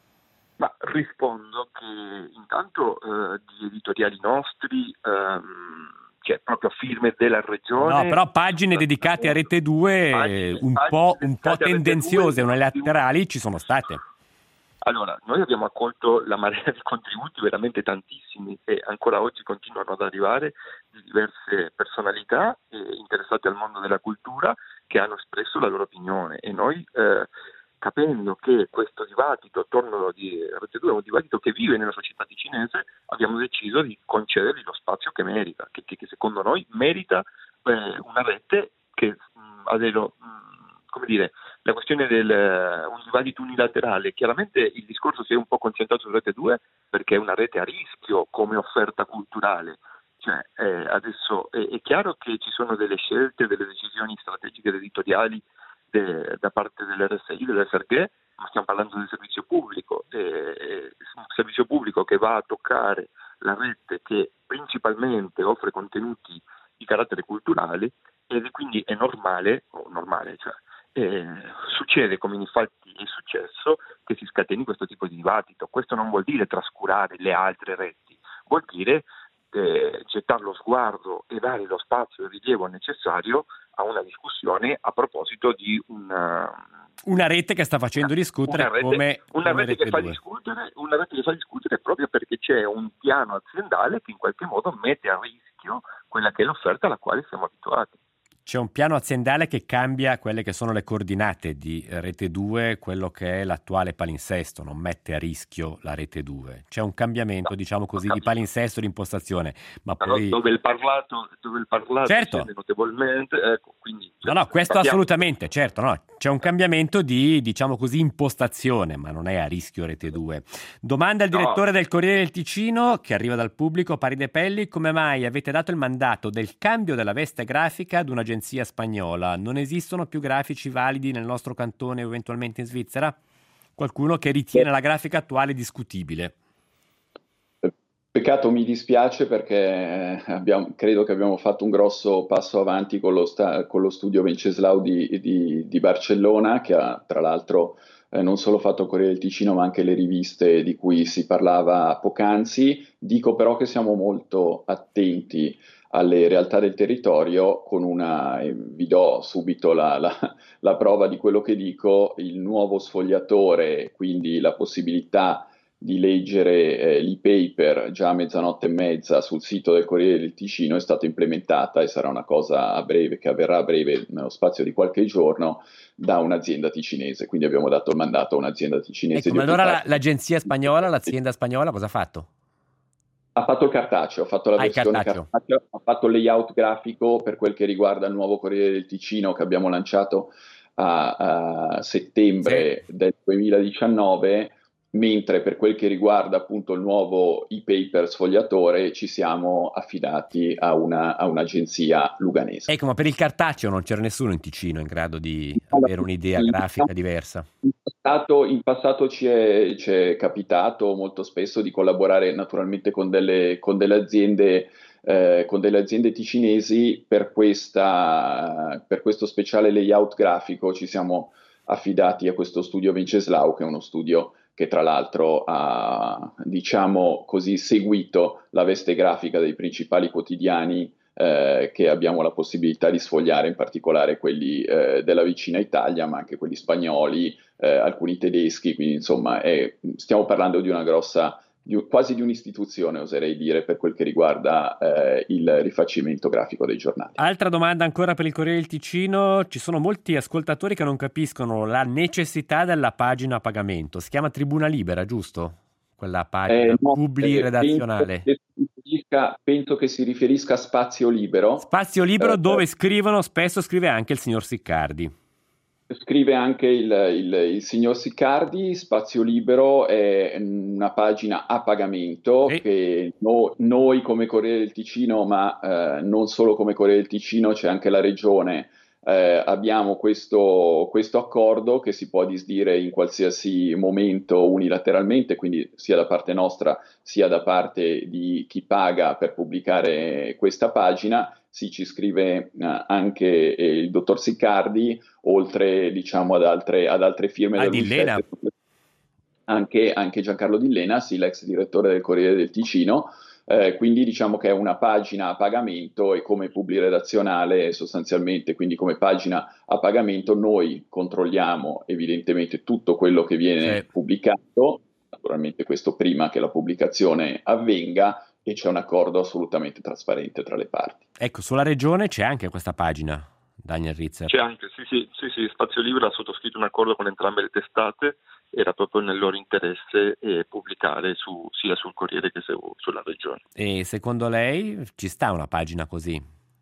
A: Ma rispondo che intanto eh, di editoriali nostri ehm, c'è proprio firme della regione.
B: No, però pagine dedicate a Rete due pagine, un, pagine po', un po' tendenziose, unilaterali ci sono state.
A: Allora, noi abbiamo accolto la marea di contributi, veramente tantissimi, e ancora oggi continuano ad arrivare di diverse personalità eh, interessate al mondo della cultura che hanno espresso la loro opinione, e noi eh, capendo che questo dibattito attorno di Rete due è un dibattito che vive nella società ticinese, abbiamo deciso di concedergli lo spazio che merita, che, che, che secondo noi merita eh, una rete che mh, ha dello, mh, come dire, la questione del uh, un dibattito unilaterale. Chiaramente il discorso si è un po' concentrato su Rete due perché è una rete a rischio come offerta culturale. Cioè, eh, adesso è, è chiaro che ci sono delle scelte, delle decisioni strategiche ed editoriali de, da parte dell'R S I, dell'F R G, ma stiamo parlando del servizio pubblico, eh, un servizio pubblico che va a toccare la rete che principalmente offre contenuti di carattere culturale, e quindi è normale, o normale, cioè, Eh, succede, come infatti è successo, che si scateni questo tipo di dibattito. Questo non vuol dire trascurare le altre reti, vuol dire eh, gettare lo sguardo e dare lo spazio e il rilievo necessario a una discussione a proposito di una,
B: una rete che sta facendo
A: una,
B: discutere
A: una rete,
B: come
A: una
B: come
A: rete che fa discutere, una rete che fa discutere proprio perché c'è un piano aziendale che in qualche modo mette a rischio quella che è l'offerta alla quale siamo abituati.
B: C'è un piano aziendale che cambia quelle che sono le coordinate di Rete due, quello che è l'attuale palinsesto, non mette a rischio la Rete due. C'è un cambiamento, no, diciamo così, di palinsesto, di impostazione. Ma poi...
A: dove il parlato, dove il parlato
B: certo.
A: scende notevolmente, ecco, quindi...
B: No, no, questo
A: capiamo.
B: Assolutamente, certo, no. C'è un cambiamento di, diciamo così, impostazione, ma non è a rischio Rete due. Domanda al direttore no. del Corriere del Ticino, che arriva dal pubblico, Paride Pelli: come mai avete dato il mandato del cambio della veste grafica ad un'agenzia spagnola? Non esistono più grafici validi nel nostro cantone o eventualmente in Svizzera? Qualcuno che ritiene la grafica attuale discutibile.
C: Peccato, mi dispiace perché abbiamo, credo che abbiamo fatto un grosso passo avanti con lo, sta, con lo studio Venceslau di, di, di Barcellona, che ha tra l'altro eh, non solo fatto Corriere del Ticino ma anche le riviste di cui si parlava poc'anzi. Dico però che siamo molto attenti alle realtà del territorio, con una, eh, vi do subito la, la, la prova di quello che dico: il nuovo sfogliatore, quindi la possibilità di leggere eh, l'e-paper già a mezzanotte e mezza sul sito del Corriere del Ticino, è stata implementata e sarà una cosa a breve, che avverrà a breve, nello spazio di qualche giorno, da un'azienda ticinese. Quindi abbiamo dato il mandato a un'azienda ticinese.
B: Ecco, ma allora la, l'agenzia spagnola, l'azienda spagnola cosa ha fatto?
C: Ha fatto il cartaceo, ha fatto la
B: ah,
C: versione
B: cartaceo.
C: cartaceo, ha fatto il layout grafico per quel che riguarda il nuovo Corriere del Ticino che abbiamo lanciato a, a settembre sì. del duemiladiciannove, mentre per quel che riguarda appunto il nuovo e-paper sfogliatore ci siamo affidati a, una, a un'agenzia luganese.
B: Ecco, ma per il cartaceo non c'era nessuno in Ticino in grado di avere un'idea grafica diversa?
C: In passato, in passato ci, è, ci è capitato molto spesso di collaborare naturalmente con delle, con delle aziende eh, con delle aziende ticinesi. Per, questa, per questo speciale layout grafico ci siamo affidati a questo studio Venceslau, che è uno studio che tra l'altro ha, diciamo così, seguito la veste grafica dei principali quotidiani eh, che abbiamo la possibilità di sfogliare, in particolare quelli eh, della vicina Italia, ma anche quelli spagnoli, eh, alcuni tedeschi. Quindi insomma è, stiamo parlando di una grossa, di, quasi di un'istituzione, oserei dire, per quel che riguarda eh, il rifacimento grafico dei giornali.
B: Altra domanda ancora per il Corriere del Ticino: ci sono molti ascoltatori che non capiscono la necessità della pagina a pagamento. Si chiama Tribuna Libera, giusto? Quella pagina
C: eh, no,
B: Publi redazionale.
C: Penso che, penso che si riferisca a Spazio Libero.
B: Spazio Libero,
C: eh,
B: dove scrivono, spesso scrive anche il signor Siccardi.
C: scrive anche il, il, il signor Siccardi. Spazio Libero è una pagina a pagamento
B: Sì.
C: che no, noi come Corriere del Ticino, ma eh, non solo come Corriere del Ticino, c'è anche la Regione, eh, abbiamo questo, questo accordo che si può disdire in qualsiasi momento unilateralmente, quindi sia da parte nostra sia da parte di chi paga per pubblicare questa pagina. Sì, ci scrive eh, anche eh, il dottor Siccardi, oltre diciamo ad altre, ad altre firme
B: Ah,
C: da
B: di
C: lui
B: Lena.
C: stesse, anche, anche Giancarlo Di Lena, sì, l'ex direttore del Corriere del Ticino. Eh, quindi diciamo che è una pagina a pagamento e come publiredazionale sostanzialmente, quindi come pagina a pagamento noi controlliamo evidentemente tutto quello che viene
B: Sì.
C: pubblicato, naturalmente questo prima che la pubblicazione avvenga, e c'è un accordo assolutamente trasparente tra le parti.
B: Ecco, sulla Regione c'è anche questa pagina, Daniel Ritzer.
A: C'è anche, sì, sì, sì, sì, Spazio Libero ha sottoscritto un accordo con entrambe le testate, era proprio nel loro interesse eh, pubblicare su, sia sul Corriere che su, sulla Regione.
B: E secondo lei ci sta una pagina così?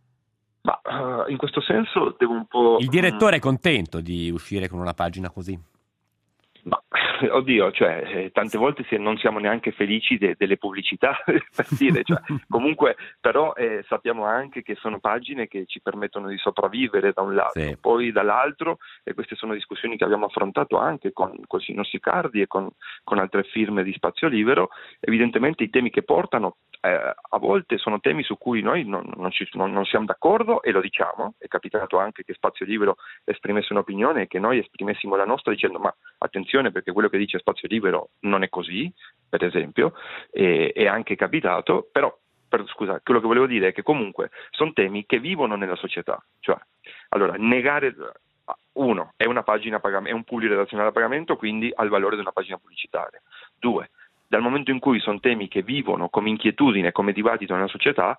A: Ma uh, in questo senso devo un po'...
B: Il direttore è contento di uscire con una pagina così?
A: Ma, oddio, cioè, eh, tante volte si, non siamo neanche felici de, delle pubblicità, per dire, cioè, comunque, però eh, sappiamo anche che sono pagine che ci permettono di sopravvivere da un lato,
B: sì. Poi
A: dall'altro, e queste sono discussioni che abbiamo affrontato anche con, con il signor Siccardi e con, con altre firme di Spazio Libero, evidentemente i temi che portano eh, a volte sono temi su cui noi non, non, ci, non, non siamo d'accordo e lo diciamo. È capitato anche che Spazio Libero esprimesse un'opinione e che noi esprimessimo la nostra dicendo ma attenzione perché quello che dice Spazio Libero non è così, per esempio, e, è anche capitato, però per, scusa, quello che volevo dire è che comunque sono temi che vivono nella società, cioè allora negare uno è una pagina a pagamento, è un publiredazionale a pagamento, quindi ha il valore di una pagina pubblicitaria. Due, dal momento in cui sono temi che vivono come inquietudine, come dibattito nella società,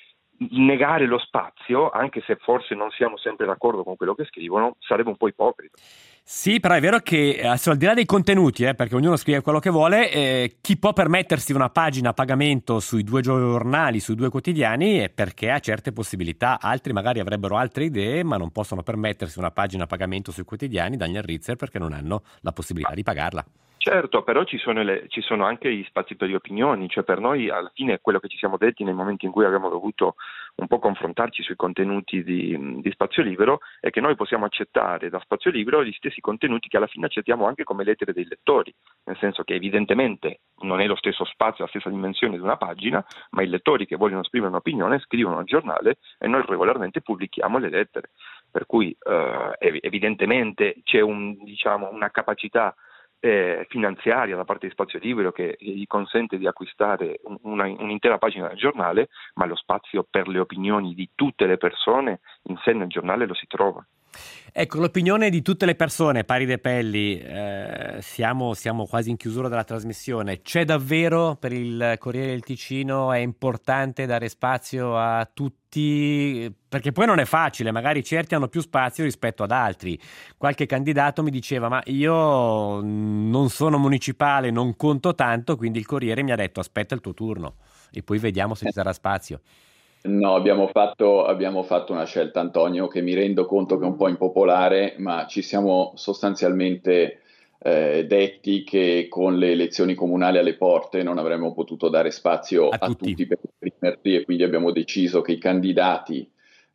A: negare lo spazio, anche se forse non siamo sempre d'accordo con quello che scrivono, sarebbe un po' ipocrita.
B: Sì, però è vero che adesso, al di là dei contenuti, eh, perché ognuno scrive quello che vuole, eh, chi può permettersi una pagina a pagamento sui due giornali, sui due quotidiani, è perché ha certe possibilità. Altri magari avrebbero altre idee, ma non possono permettersi una pagina a pagamento sui quotidiani, Daniel Ritzer, perché non hanno la possibilità di pagarla.
A: Certo, però ci sono, le, ci sono anche gli spazi per le opinioni, cioè per noi alla fine quello che ci siamo detti nei momenti in cui abbiamo dovuto un po' confrontarci sui contenuti di, di Spazio Libero è che noi possiamo accettare da Spazio Libero gli stessi contenuti che alla fine accettiamo anche come lettere dei lettori, nel senso che evidentemente non è lo stesso spazio, la stessa dimensione di una pagina, ma i lettori che vogliono esprimere un'opinione scrivono al giornale e noi regolarmente pubblichiamo le lettere, per cui eh, evidentemente c'è un, diciamo, una capacità Eh, finanziaria da parte di Spazio Libero che gli consente di acquistare una, un'intera pagina del giornale, ma lo spazio per le opinioni di tutte le persone in sé nel giornale lo si trova.
B: Ecco, l'opinione di tutte le persone, pari de pelli, eh, siamo, siamo quasi in chiusura della trasmissione. C'è davvero per il Corriere del Ticino, è importante dare spazio a tutti, perché poi non è facile, magari certi hanno più spazio rispetto ad altri. Qualche candidato mi diceva ma io non sono municipale, non conto tanto, quindi il Corriere mi ha detto aspetta il tuo turno e poi vediamo se ci sarà spazio.
C: No, abbiamo fatto, abbiamo fatto una scelta, Antonio, che mi rendo conto che è un po' impopolare, ma ci siamo sostanzialmente eh, detti che con le elezioni comunali alle porte non avremmo potuto dare spazio
B: A
C: a
B: tutti.
C: tutti per esprimersi, e quindi abbiamo deciso che i candidati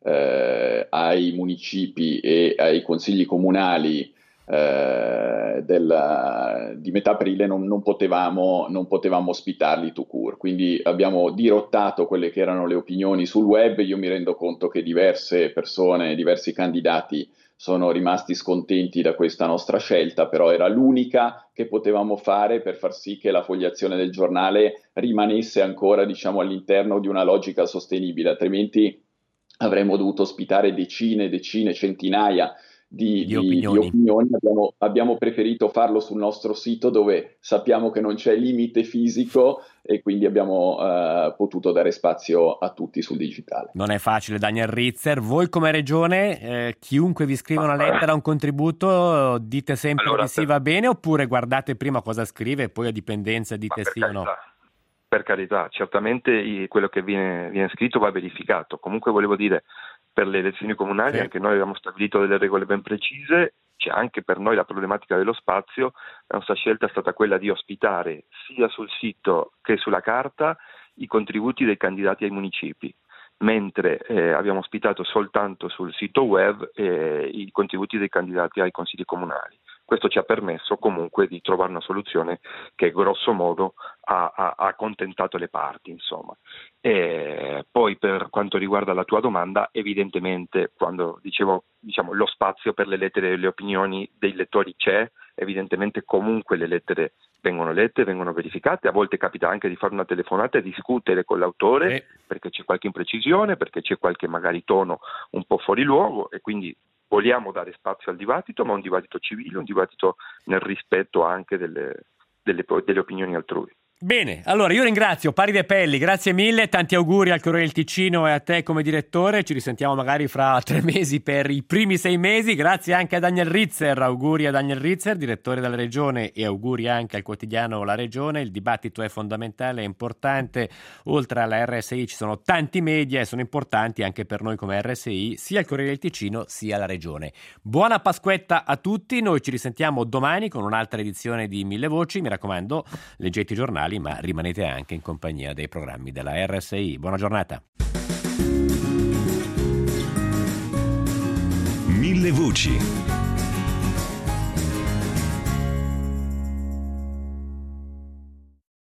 C: eh, ai municipi e ai consigli comunali eh, della, di metà aprile non, non, potevamo, non potevamo ospitarli tout court, quindi abbiamo dirottato quelle che erano le opinioni sul web. Io mi rendo conto che diverse persone, diversi candidati sono rimasti scontenti da questa nostra scelta, però era l'unica che potevamo fare per far sì che la fogliazione del giornale rimanesse ancora, diciamo, all'interno di una logica sostenibile, altrimenti avremmo dovuto ospitare decine, decine, centinaia Di,
B: di
C: di,
B: opinioni,
C: di opinioni. Abbiamo, abbiamo preferito farlo sul nostro sito dove sappiamo che non c'è limite fisico e quindi abbiamo uh, potuto dare spazio a tutti sul digitale.
B: Non è facile, Daniel Ritzer. Voi come regione, eh, chiunque vi scrive una lettera, un contributo, dite sempre
A: allora,
B: che sì,
A: per...
B: va bene, oppure guardate prima cosa scrive e poi a dipendenza dite sì
A: carità,
B: o no?
A: Per carità, certamente quello che viene, viene scritto va verificato. Comunque volevo dire, per le elezioni comunali sì. Anche noi abbiamo stabilito delle regole ben precise c'è anche per noi la problematica dello spazio. La nostra scelta è stata quella di ospitare sia sul sito che sulla carta i contributi dei candidati ai municipi, mentre eh, abbiamo ospitato soltanto sul sito web eh, i contributi dei candidati ai consigli comunali. Questo ci ha permesso comunque di trovare una soluzione che grosso modo ha, ha, ha accontentato le parti, insomma. E poi per quanto riguarda la tua domanda, evidentemente quando dicevo diciamo, lo spazio per le lettere e le opinioni dei lettori c'è, evidentemente comunque le lettere vengono lette, vengono verificate, a volte capita anche di fare una telefonata e discutere con l'autore
B: sì.
A: perché c'è qualche imprecisione, perché c'è qualche magari tono un po' fuori luogo e quindi vogliamo dare spazio al dibattito, ma un dibattito civile, un dibattito nel rispetto anche delle, delle, delle opinioni altrui.
B: Bene, allora io ringrazio Pari De Pelli, grazie mille, tanti auguri al Corriere del Ticino e a te come direttore, ci risentiamo magari fra tre mesi per i primi sei mesi, grazie anche a Daniel Ritzer, auguri a Daniel Ritzer, direttore della Regione e auguri anche al quotidiano La Regione, il dibattito è fondamentale, è importante, oltre alla R S I ci sono tanti media e sono importanti anche per noi come R S I, sia il Corriere del Ticino sia la Regione. Buona Pasquetta a tutti, noi ci risentiamo domani con un'altra edizione di Mille Voci, mi raccomando, leggete i giornali ma rimanete anche in compagnia dei programmi della R S I. Buona giornata.
E: Mille Voci.